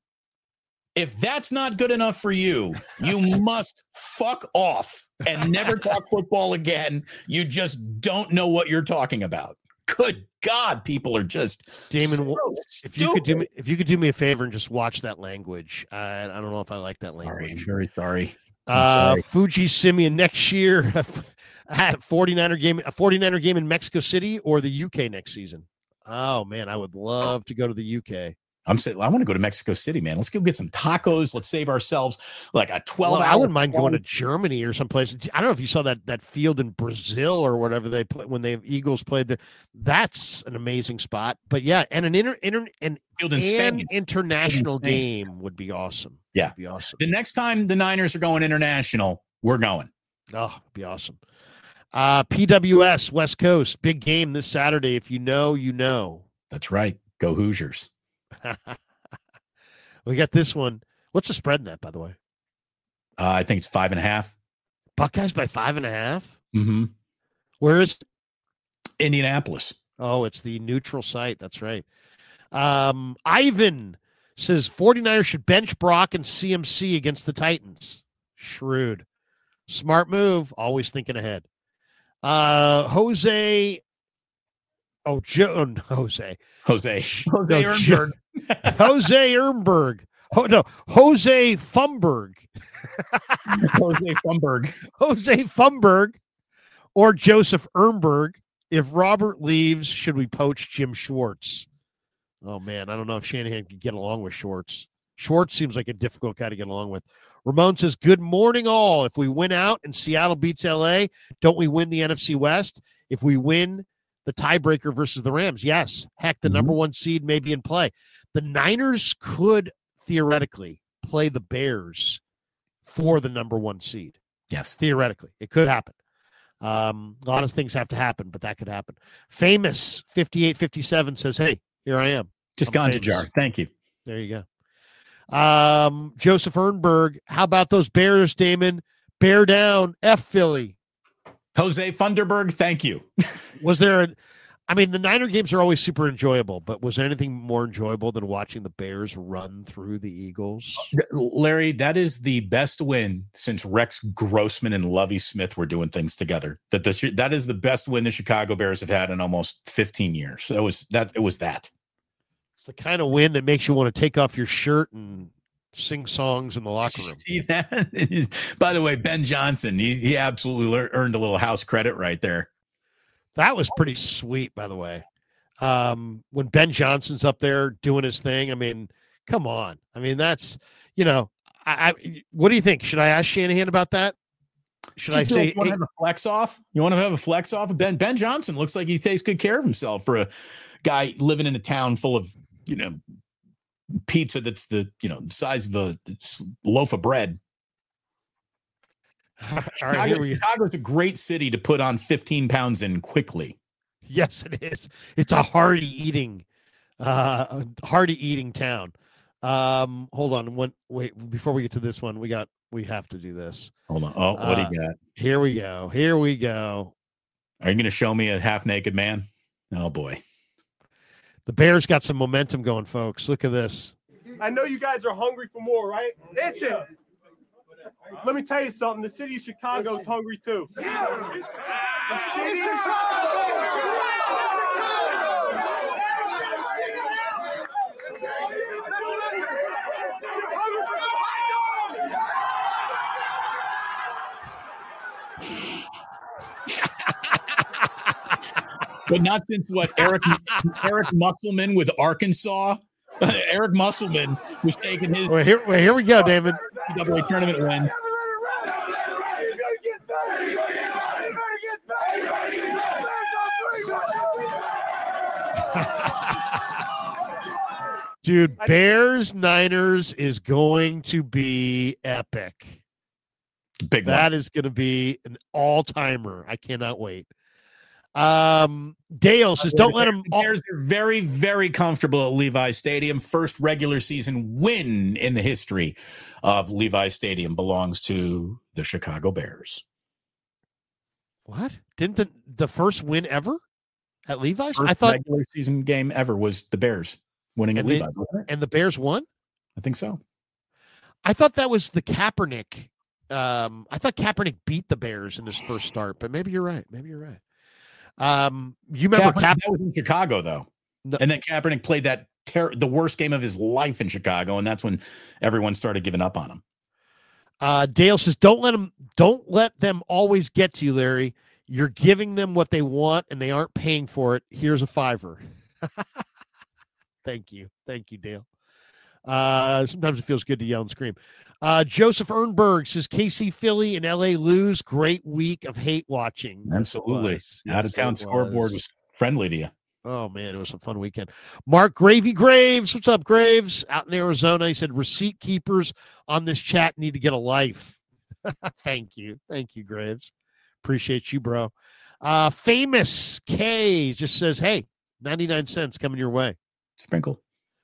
If that's not good enough for you, you must fuck off and never talk football again. You just don't know what you're talking about. Good God, people are just Damon. So if you could do me, if you could do me a favor and just watch that language. Uh, I don't know if I like that language. Sorry, I'm very sorry. I'm uh, sorry. Fuji Simeon next year. At forty-niner game, a forty-niner game in Mexico City or the U K next season. Oh man, I would love to go to the U K. I'm saying I want to go to Mexico City, man. Let's go get some tacos. Let's save ourselves like a twelve well, hour. I wouldn't mind going to Germany or someplace. I don't know if you saw that that field in Brazil or whatever they play when the Eagles played there. That's an amazing spot. But yeah, and an inter, inter an, field in an Spain. international Field in Spain. game would be awesome. Yeah, would be awesome. The next time the Niners are going international, we're going. Oh, it'd be awesome. Uh, P W S West Coast, big game this Saturday. If you know, you know. That's right. Go Hoosiers. We got this one. What's the spread in that, by the way? Uh, I think it's five and a half. Buckeyes by five and a half? Mm-hmm. Where is it? Indianapolis. Oh, it's the neutral site. That's right. Um, Ivan says forty-niners should bench Brock and C M C against the Titans. Shrewd. Smart move. Always thinking ahead. Uh, Jose. Oh, Joe. Jose. Jose. Jose Jose Ernberg. Jose Ernberg. Oh, no. Jose Fumberg. Jose Fumberg. Jose Fumberg or Joseph Ernberg. If Robert leaves, should we poach Jim Schwartz? Oh, man. I don't know if Shanahan can get along with Schwartz. Schwartz seems like a difficult guy to get along with. Ramon says, good morning, all. If we win out and Seattle beats L A, don't we win the N F C West? If we win the tiebreaker versus the Rams, yes. Heck, the mm-hmm. number one seed may be in play. The Niners could theoretically play the Bears for the number one seed. Yes. Theoretically. It could happen. Um, a lot of things have to happen, but that could happen. Famous fifty-eight fifty-seven says, hey, here I am. Just ganja jar. Thank you. There you go. Um, Joseph Ernberg, how about those Bears, Damon? Bear down, F Philly. Jose Funderburg, thank you. Was there, a, I mean, the Niner games are always super enjoyable, but was there anything more enjoyable than watching the Bears run through the Eagles? Larry, that is the best win since Rex Grossman and Lovie Smith were doing things together. That the, that is the best win the Chicago Bears have had in almost fifteen years. So it was that. It was that. It's the kind of win that makes you want to take off your shirt and sing songs in the locker room. See that? By the way, Ben Johnson, he, he absolutely earned a little house credit right there. That was pretty sweet, by the way. Um, when Ben Johnson's up there doing his thing, I mean, come on. I mean, that's, you know, I, I what do you think? Should I ask Shanahan about that? Should Just I say, you want to have a flex off? You want to have a flex off? Ben Ben Johnson looks like he takes good care of himself for a guy living in a town full of, you know, pizza that's the, you know, the size of a loaf of bread. All Chicago, right, here we go. Chicago's a great city to put on fifteen pounds in quickly. Yes, it is. It's a hearty eating, uh, hearty eating town. Um, hold on. One, wait, before we get to this one, we got, we have to do this. Hold on. Oh, what uh, do you got? Here we go. Here we go. Are you going to show me a half naked man? Oh boy. The Bears got some momentum going, folks. Look at this. I know you guys are hungry for more, right? Itching. Let me tell you something. The city of Chicago is hungry too. The city of Chicago. But not since what Eric Eric Musselman with Arkansas. Eric Musselman was taking his. Well, here, well, here we go, David. N C double A tournament win. Dude, Bears Niners is going to be epic. Big one. That is going to be an all-timer. I cannot wait. Um, Dale says, don't let him. The Bears are very, very comfortable at Levi Stadium. First regular season win in the history of Levi Stadium belongs to the Chicago Bears. What? Didn't the, the first win ever at Levi's? First I thought regular season game ever was the Bears winning at and they- Levi. wasn't it? and the Bears won? I think so. I thought that was the Kaepernick. Um, I thought Kaepernick beat the Bears in his first start, but maybe you're right. Maybe you're right. Um, you remember Kaepernick, Kaepernick? that was in Chicago, though. No. And then Kaepernick played that ter- the worst game of his life in Chicago, and that's when everyone started giving up on him. Uh, Dale says, "Don't let them. Don't let them always get to you, Larry. You're giving them what they want, and they aren't paying for it. Here's a fiver." Thank you, thank you, Dale. Uh, sometimes it feels good to yell and scream. Uh, Joseph Ernberg says, "K C, Philly, and L A lose. Great week of hate watching." Absolutely. Yes, Out of yes, town it scoreboard was friendly to you. Oh, man, it was a fun weekend. Mark Gravy Graves. What's up, Graves? Out in Arizona. He said, receipt keepers on this chat need to get a life. Thank you. Thank you, Graves. Appreciate you, bro. Uh, Famous K just says, hey, ninety-nine cents coming your way. Sprinkle.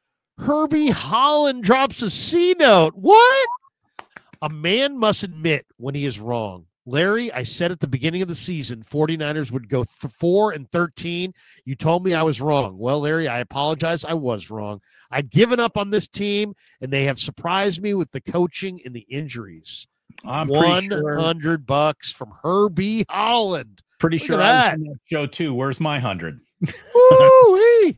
Herbie Holland drops a C note. What? A man must admit when he is wrong. Larry, I said at the beginning of the season, 49ers would go th- four and thirteen. You told me I was wrong. Well, Larry, I apologize. I was wrong. I'd given up on this team, and they have surprised me with the coaching and the injuries. I'm pretty sure. one hundred bucks from Herbie Holland. Pretty Look sure at I was that. on that show too. Where's my hundred? Woo-wee.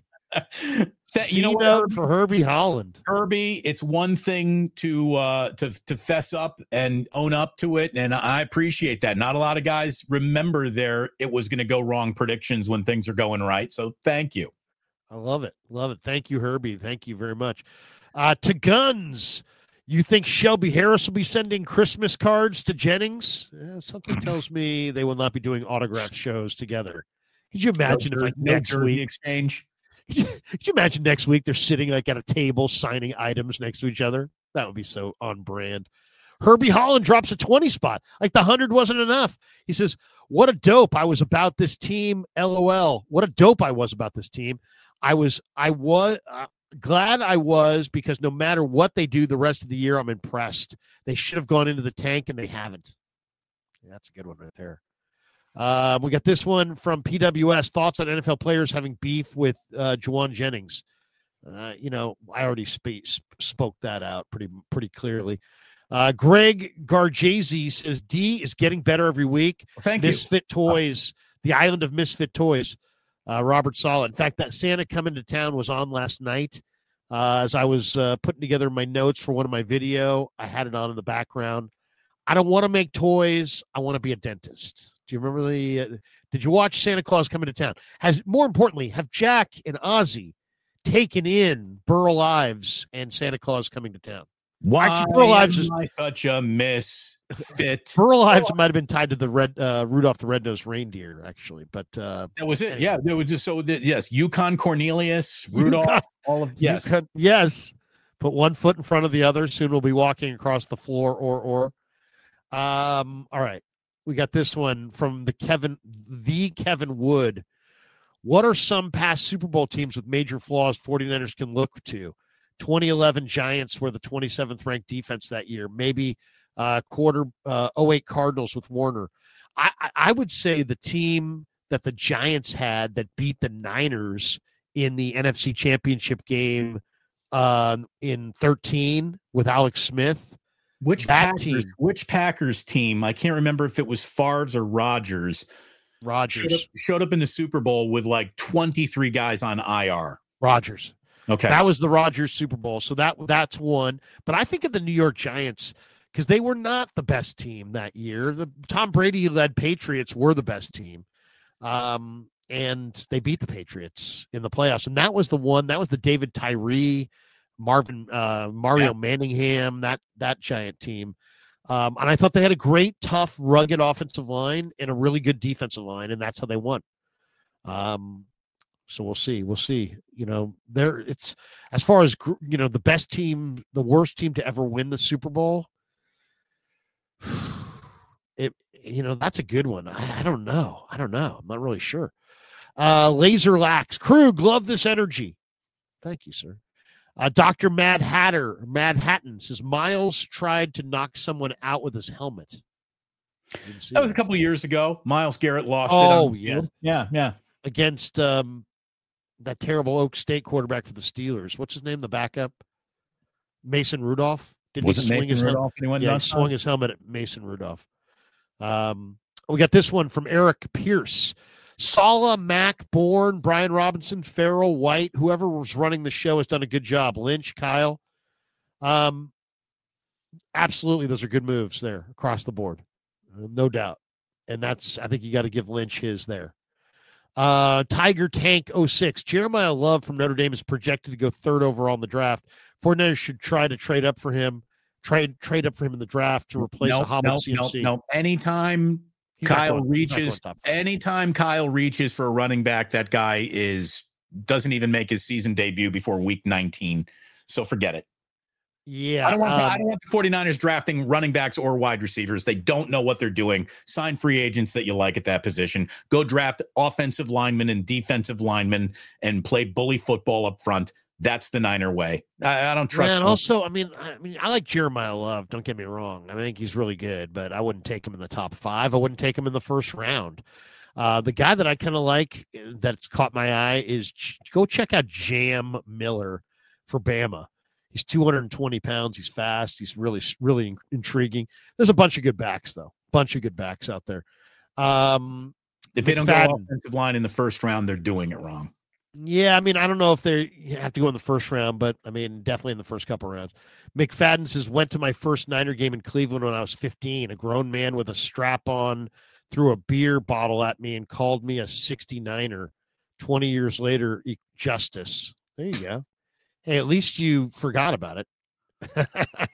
That, you know what, C-note Herbie? for Herbie Holland. Herbie, it's one thing to uh to to fess up and own up to it, and I appreciate that. Not a lot of guys remember their it was going to go wrong predictions when things are going right. So thank you. I love it. Love it. Thank you, Herbie. Thank you very much. Uh, to Guns, you think Shelby Harris will be sending Christmas cards to Jennings? Eh, something tells me they will not be doing autograph shows together. Could you imagine No if like jersey- no next jersey week? exchange. Could you, could you imagine next week they're sitting like at a table signing items next to each other? That would be so on brand. Herbie Holland drops a twenty spot. Like the one hundred wasn't enough. He says, what a dope I was about this team. LOL. What a dope I was about this team. I was, I was uh, glad I was because no matter what they do the rest of the year, I'm impressed. They should have gone into the tank and they haven't. Yeah, that's a good one right there. Um, we got this one from P W S. Thoughts on N F L players having beef with uh, Juwan Jennings? Uh, you know, I already spe- sp- spoke that out pretty pretty clearly. Uh, Greg Garjesi says D is getting better every week. Well, thank Misfit Toys, the island of Misfit Toys. Uh, Robert Sala. In fact, that Santa coming to town was on last night. Uh, as I was uh, putting together my notes for one of my video, I had it on in the background. I don't want to make toys. I want to be a dentist. Do you remember the? Uh, did you watch Santa Claus coming to town? Has more importantly, have Jack and Ozzy taken in Burl Ives and Santa Claus coming to town? Why Actually, Burl Ives is am I such a misfit? Burl Ives might have been tied to the red uh, Rudolph the Red-Nosed Reindeer, actually, but uh, That was it. anyway. Yeah, there was just so that yes, Yukon Cornelius, Rudolph, Yukon- all of yes. You could- yes. Put one foot in front of the other. Soon we'll be walking across the floor. Or or. Um. All right. We got this one from the Kevin, the Kevin Wood. What are some past Super Bowl teams with major flaws 49ers can look to? twenty eleven Giants were the twenty-seventh ranked defense that year. Maybe uh, quarter uh, oh eight Cardinals with Warner. I, I, I would say the team that the Giants had that beat the Niners in the N F C Championship game um, in thirteen with Alex Smith. Which that Packers, team, which Packers team? I can't remember if it was Favre's or Rodgers. Rodgers Showed up, showed up in the Super Bowl with like twenty-three guys on I R. Rodgers. Okay. That was the Rodgers Super Bowl. So that that's one. But I think of the New York Giants because they were not the best team that year. The Tom Brady-led Patriots were the best team. Um, and they beat the Patriots in the playoffs. And that was the one, that was the David Tyree, Marvin, uh, Mario yeah. Manningham, that that Giant team. Um, and I thought they had a great, tough, rugged offensive line and a really good defensive line, and that's how they won. Um, so we'll see. We'll see. You know, there it's as far as you know, the best team, the worst team to ever win the Super Bowl. It, you know, that's a good one. I, I don't know. I don't know. I'm not really sure. Uh, Laser Lax, Krug, love this energy. Thank you, sir. Uh, Doctor Mad Hatter, Mad Hatton says Miles tried to knock someone out with his helmet. That was a couple of years ago. Miles Garrett lost oh, it. Oh, yeah. Yeah, yeah. Against um, that terrible Oak State quarterback for the Steelers. What's his name? The backup? Mason Rudolph. Didn't was he it swing Mason his Rudolph? Hel- yeah, he swung his helmet at Mason Rudolph. Um, we got this one from Eric Pierce. Sala, Mack, Bourne, Brian Robinson, Farrell, White, whoever was running the show has done a good job. Lynch, Kyle. Um, absolutely, those are good moves there across the board. Uh, no doubt. And that's, I think you got to give Lynch his there. Uh, Tiger Tank oh six. Jeremiah Love from Notre Dame is projected to go third overall in the draft. forty-niners should try to trade up for him, trade trade up for him in the draft to replace nope, a hobbled nope, C M C. No, nope. Anytime He's Kyle going, reaches, anytime Kyle reaches for a running back, that guy is doesn't even make his season debut before week nineteen. So forget it. Yeah. I don't, want, um, I don't want the forty-niners drafting running backs or wide receivers. They don't know what they're doing. Sign free agents that you like at that position. Go draft offensive linemen and defensive linemen and play bully football up front. That's the Niner way. I, I don't trust. Yeah, and also, I mean, I mean, I like Jeremiah Love. Don't get me wrong. I think he's really good, but I wouldn't take him in the top five. I wouldn't take him in the first round. Uh, the guy that I kind of like that's caught my eye is go check out Jam Miller for Bama. He's two hundred twenty pounds. He's fast. He's really, really intriguing. There's a bunch of good backs, though. Bunch of good backs out there. Um, if they don't McFadden, go offensive line in the first round, they're doing it wrong. Yeah, I mean, I don't know if they have to go in the first round, but I mean, definitely in the first couple rounds. McFadden says, went to my first Niner game in Cleveland when I was fifteen. A grown man with a strap on threw a beer bottle at me and called me a sixty-niner. twenty years later, justice. There you go. Hey, at least you forgot about it.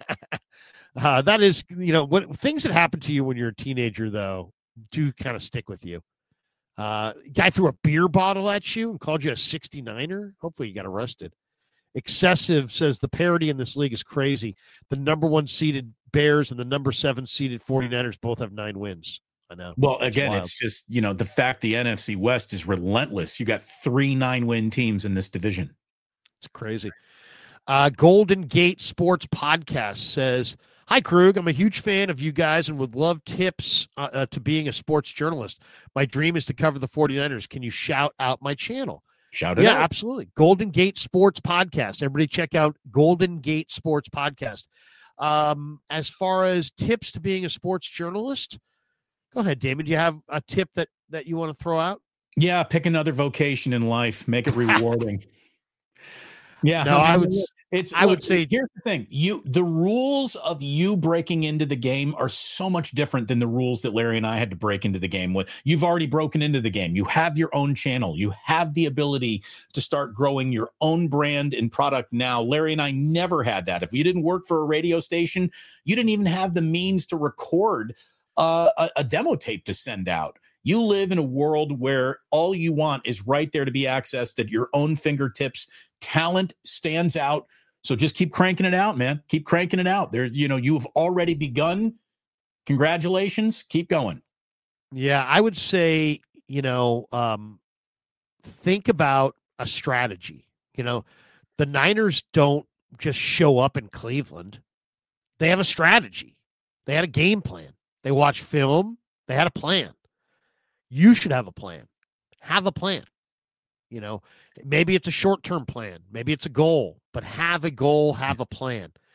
uh, that is, you know, what things that happen to you when you're a teenager, though, do kind of stick with you. Uh, guy threw a beer bottle at you and called you a sixty-niner. Hopefully you got arrested. Excessive says the parity in this league is crazy. The number one seeded Bears and the number seven seeded forty-niners both have nine wins. I know. Well, again, it's just, you know, the fact the N F C West is relentless. You got three nine-win teams in this division. It's crazy. Uh, Golden Gate Sports Podcast says, hi, Krug. I'm a huge fan of you guys and would love tips uh, uh, to being a sports journalist. My dream is to cover the forty-niners. Can you shout out my channel? Shout it yeah, out. Yeah, absolutely. Golden Gate Sports Podcast. Everybody check out Golden Gate Sports Podcast. Um, as far as tips to being a sports journalist, go ahead, Damon. Do you have a tip that, that you want to throw out? Yeah, pick another vocation in life. Make it rewarding. Yeah, no, I, mean, I would. It's. I look, would say. Here's the thing: you, the rules of you breaking into the game are so much different than the rules that Larry and I had to break into the game with. You've already broken into the game. You have your own channel. You have the ability to start growing your own brand and product now. Larry and I never had that. If you didn't work for a radio station, you didn't even have the means to record uh, a, a demo tape to send out. You live in a world where all you want is right there to be accessed at your own fingertips. Talent stands out. So just keep cranking it out, man. Keep cranking it out. There's, you know, you've already begun. Congratulations. Keep going. Yeah, I would say, you know, um, think about a strategy. You know, the Niners don't just show up in Cleveland. They have a strategy. They had a game plan. They watched film. They had a plan. You should have a plan. Have a plan. You know, maybe it's a short-term plan. Maybe it's a goal, but have a goal, have a plan.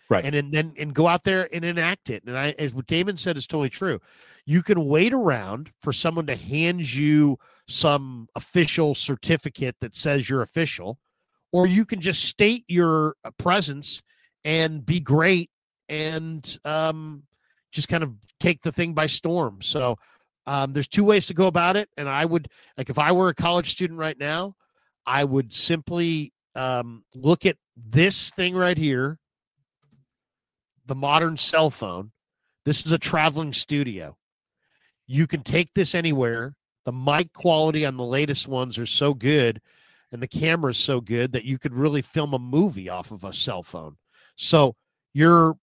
Right. And, and then and go out there and enact it. And I, as what Damon said is totally true. You can wait around for someone to hand you some official certificate that says you're official, or you can just state your presence and be great and um, just kind of take the thing by storm. So um, there's two ways to go about it. And I would, like, if I were a college student right now, I would simply um, look at this thing right here, the modern cell phone. This is a traveling studio. You can take this anywhere. The mic quality on the latest ones are so good, and the camera is so good that you could really film a movie off of a cell phone. So you're,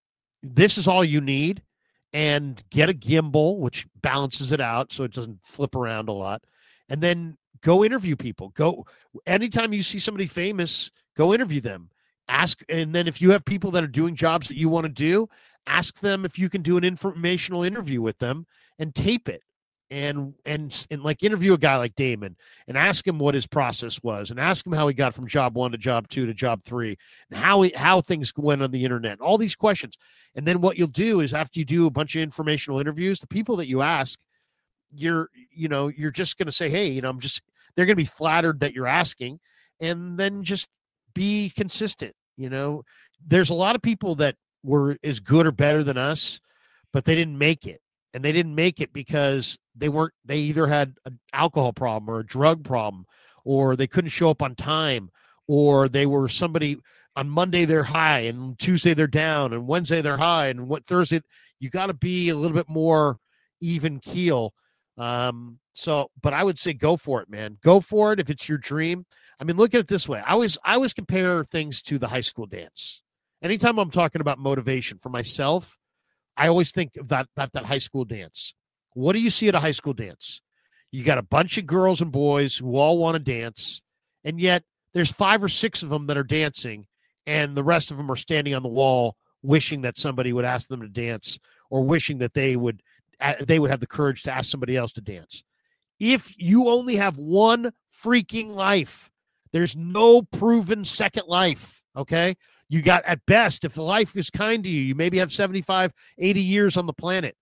this is all you need, and get a gimbal, which balances it out so it doesn't flip around a lot. And then go interview people. Go anytime you see somebody famous, go interview them. Ask, and then if you have people that are doing jobs that you want to do, ask them if you can do an informational interview with them and tape it. And, and and like interview a guy like Damon and ask him what his process was, and ask him how he got from job one to job two to job three, and how he, how things went on the internet, all these questions. And then what you'll do is, after you do a bunch of informational interviews, the people that you ask, you're you know you're just going to say, hey, you know, I'm just, they're going to be flattered that you're asking, and then just be consistent. You know, there's a lot of people that were as good or better than us, but they didn't make it. And they didn't make it because they weren't, they either had an alcohol problem or a drug problem, or they couldn't show up on time, or they were somebody on Monday they're high and Tuesday they're down and Wednesday they're high and what Thursday. You got to be a little bit more even keel. Um, so, but I would say go for it, man. Go for it if it's your dream. I mean, look at it this way. I always, I always compare things to the high school dance. Anytime I'm talking about motivation for myself, I always think of that, that, that high school dance. What do you see at a high school dance? You got a bunch of girls and boys who all want to dance, and yet there's five or six of them that are dancing, and the rest of them are standing on the wall wishing that somebody would ask them to dance, or wishing that they would they would have the courage to ask somebody else to dance. If you only have one freaking life, there's no proven second life, okay? You got, at best, if life is kind to you, you maybe have seventy-five, eighty years on the planet.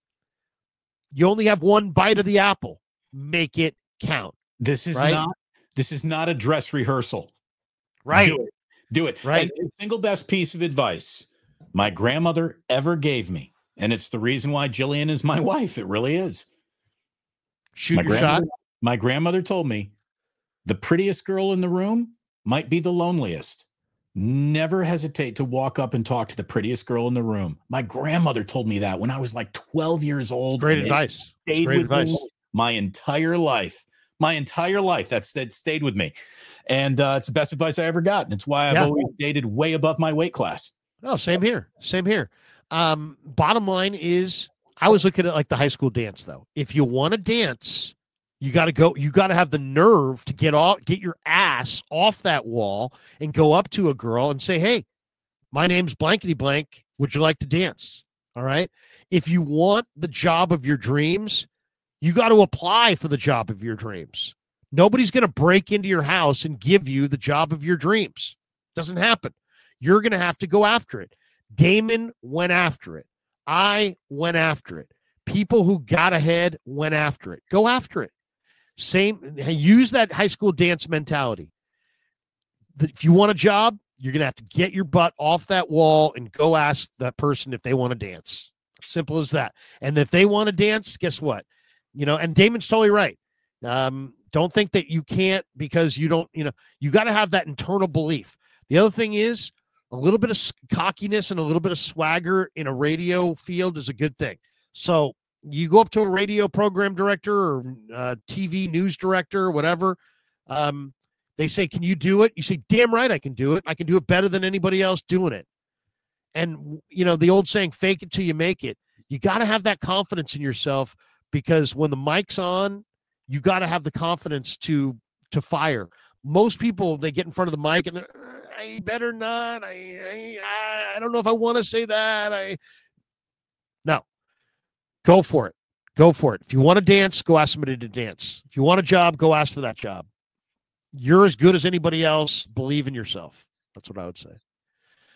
You only have one bite of the apple. Make it count. This is right? not this is not a dress rehearsal. Right. Do it. Do it. Right. And the single best piece of advice my grandmother ever gave me, and it's the reason why Jillian is my wife. It really is. Shoot my your shot. My grandmother told me the prettiest girl in the room might be the loneliest. Never hesitate to walk up and talk to the prettiest girl in the room. My grandmother told me that when I was like twelve years old. Great advice. Stayed great with advice. me my entire life. My entire life. That's that stayed with me. And uh, it's the best advice I ever got. And it's why I've Yeah. always dated way above my weight class. Oh, same here. Same here. Um, bottom line is, I was looking at like the high school dance, though. If you want to dance, you got to go. You got to have the nerve to get off, get your ass off that wall and go up to a girl and say, "Hey, my name's blankety blank. Would you like to dance?" All right. If you want the job of your dreams, you got to apply for the job of your dreams. Nobody's going to break into your house and give you the job of your dreams. Doesn't happen. You're going to have to go after it. Damon went after it. I went after it. People who got ahead went after it. Go after it. Same, use that high school dance mentality. If you want a job, you're going to have to get your butt off that wall and go ask that person if they want to dance. Simple as that. And if they want to dance, guess what? You know, and Damon's totally right. Um, don't think that you can't because you don't, you know, you got to have that internal belief. The other thing is a little bit of cockiness and a little bit of swagger in a radio field is a good thing. So you go up to a radio program director or uh, T V news director or whatever. Um, they say, "Can you do it?" You say, "Damn right I can do it. I can do it better than anybody else doing it." And, you know, the old saying, fake it till you make it. You got to have that confidence in yourself, because when the mic's on, you got to have the confidence to to fire. Most people, they get in front of the mic and they're, I better not. I, I, I don't know if I want to say that. I No. Go for it. Go for it. If you want to dance, go ask somebody to dance. If you want a job, go ask for that job. You're as good as anybody else. Believe in yourself. That's what I would say.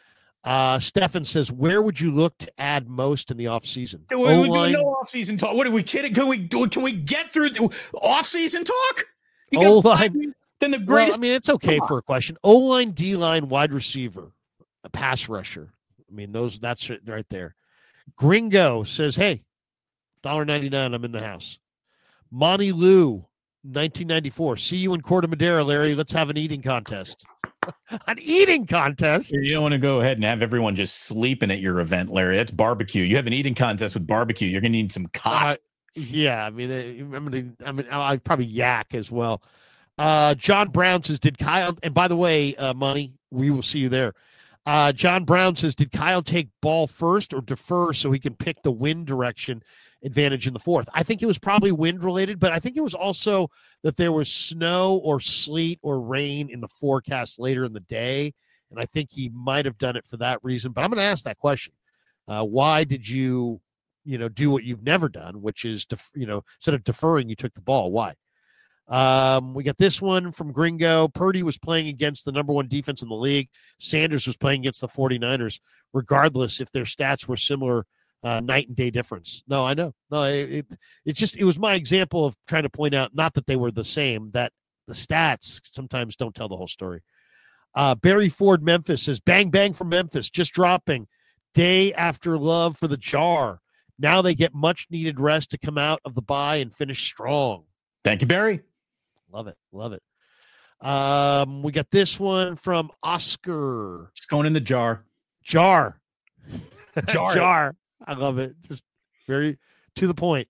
Uh, Stefan says, where would you look to add most in the offseason? We, we do no offseason talk. What are we kidding? Can we do? Can we get through the offseason talk? You got O-line. Then the greatest. Well, I mean, it's okay for a question. O-line, D-line, wide receiver, a pass rusher. I mean, those that's right there. Gringo says, hey, one dollar ninety-nine, I'm in the house. Monty Lou, nineteen ninety-four. See you in Corte Madera, Larry. Let's have an eating contest. An eating contest? You don't want to go ahead and have everyone just sleeping at your event, Larry. That's barbecue. You have an eating contest with barbecue. You're going to need some cots. Uh, yeah, I mean, I'm going to, I mean, I'll probably yak as well. Uh, John Brown says, did Kyle, and by the way, uh, Money, we will see you there. Uh, John Brown says, did Kyle take ball first or defer so he can pick the wind direction advantage in the fourth? I think it was probably wind related, but I think it was also that there was snow or sleet or rain in the forecast later in the day. And I think he might have done it for that reason, but I'm going to ask that question. Uh, why did you, you know, do what you've never done, which is, def- you know, instead of deferring, you took the ball. Why? Um, we got this one from Gringo. Purdy was playing against the number one defense in the league. Sanders was playing against the 49ers, regardless if their stats were similar, uh, night and day difference. No, I know. No, it, it, it just, it was my example of trying to point out, not that they were the same, that the stats sometimes don't tell the whole story. Uh, Barry Ford, Memphis says, bang, bang from Memphis, just dropping. Day after love for the Jar. Now they get much needed rest to come out of the bye and finish strong. Thank you, Barry. Love it. Love it. Um, we got this one from Oscar. Just going in the jar. Jar. Jar. Jar. I love it. Just very to the point.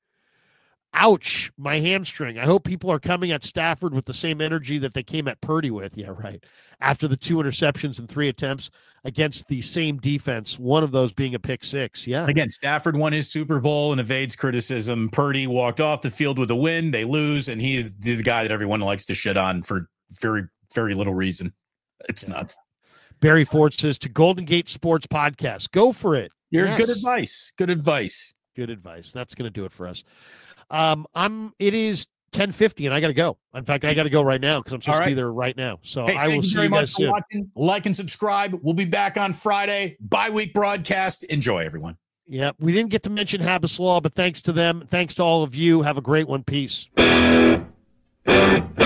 Ouch, my hamstring. I hope people are coming at Stafford with the same energy that they came at Purdy with. Yeah, right. After the two interceptions and three attempts against the same defense, one of those being a pick six. Yeah. Again, Stafford won his Super Bowl and evades criticism. Purdy walked off the field with a win. They lose, and he's the guy that everyone likes to shit on for very, very little reason. It's yeah. nuts. Barry Ford says, to Golden Gate Sports Podcast, go for it. You're yes. good advice. Good advice. Good advice. That's going to do it for us. Um, I'm. It is ten fifty, and I got to go. In fact, I got to go right now because I'm supposed right. to be there right now. So hey, I will you see very you much guys for soon. Watching. Like and subscribe. We'll be back on Friday. Bye-week broadcast. Enjoy, everyone. Yeah, we didn't get to mention Habas Law, but thanks to them. Thanks to all of you. Have a great one. Peace.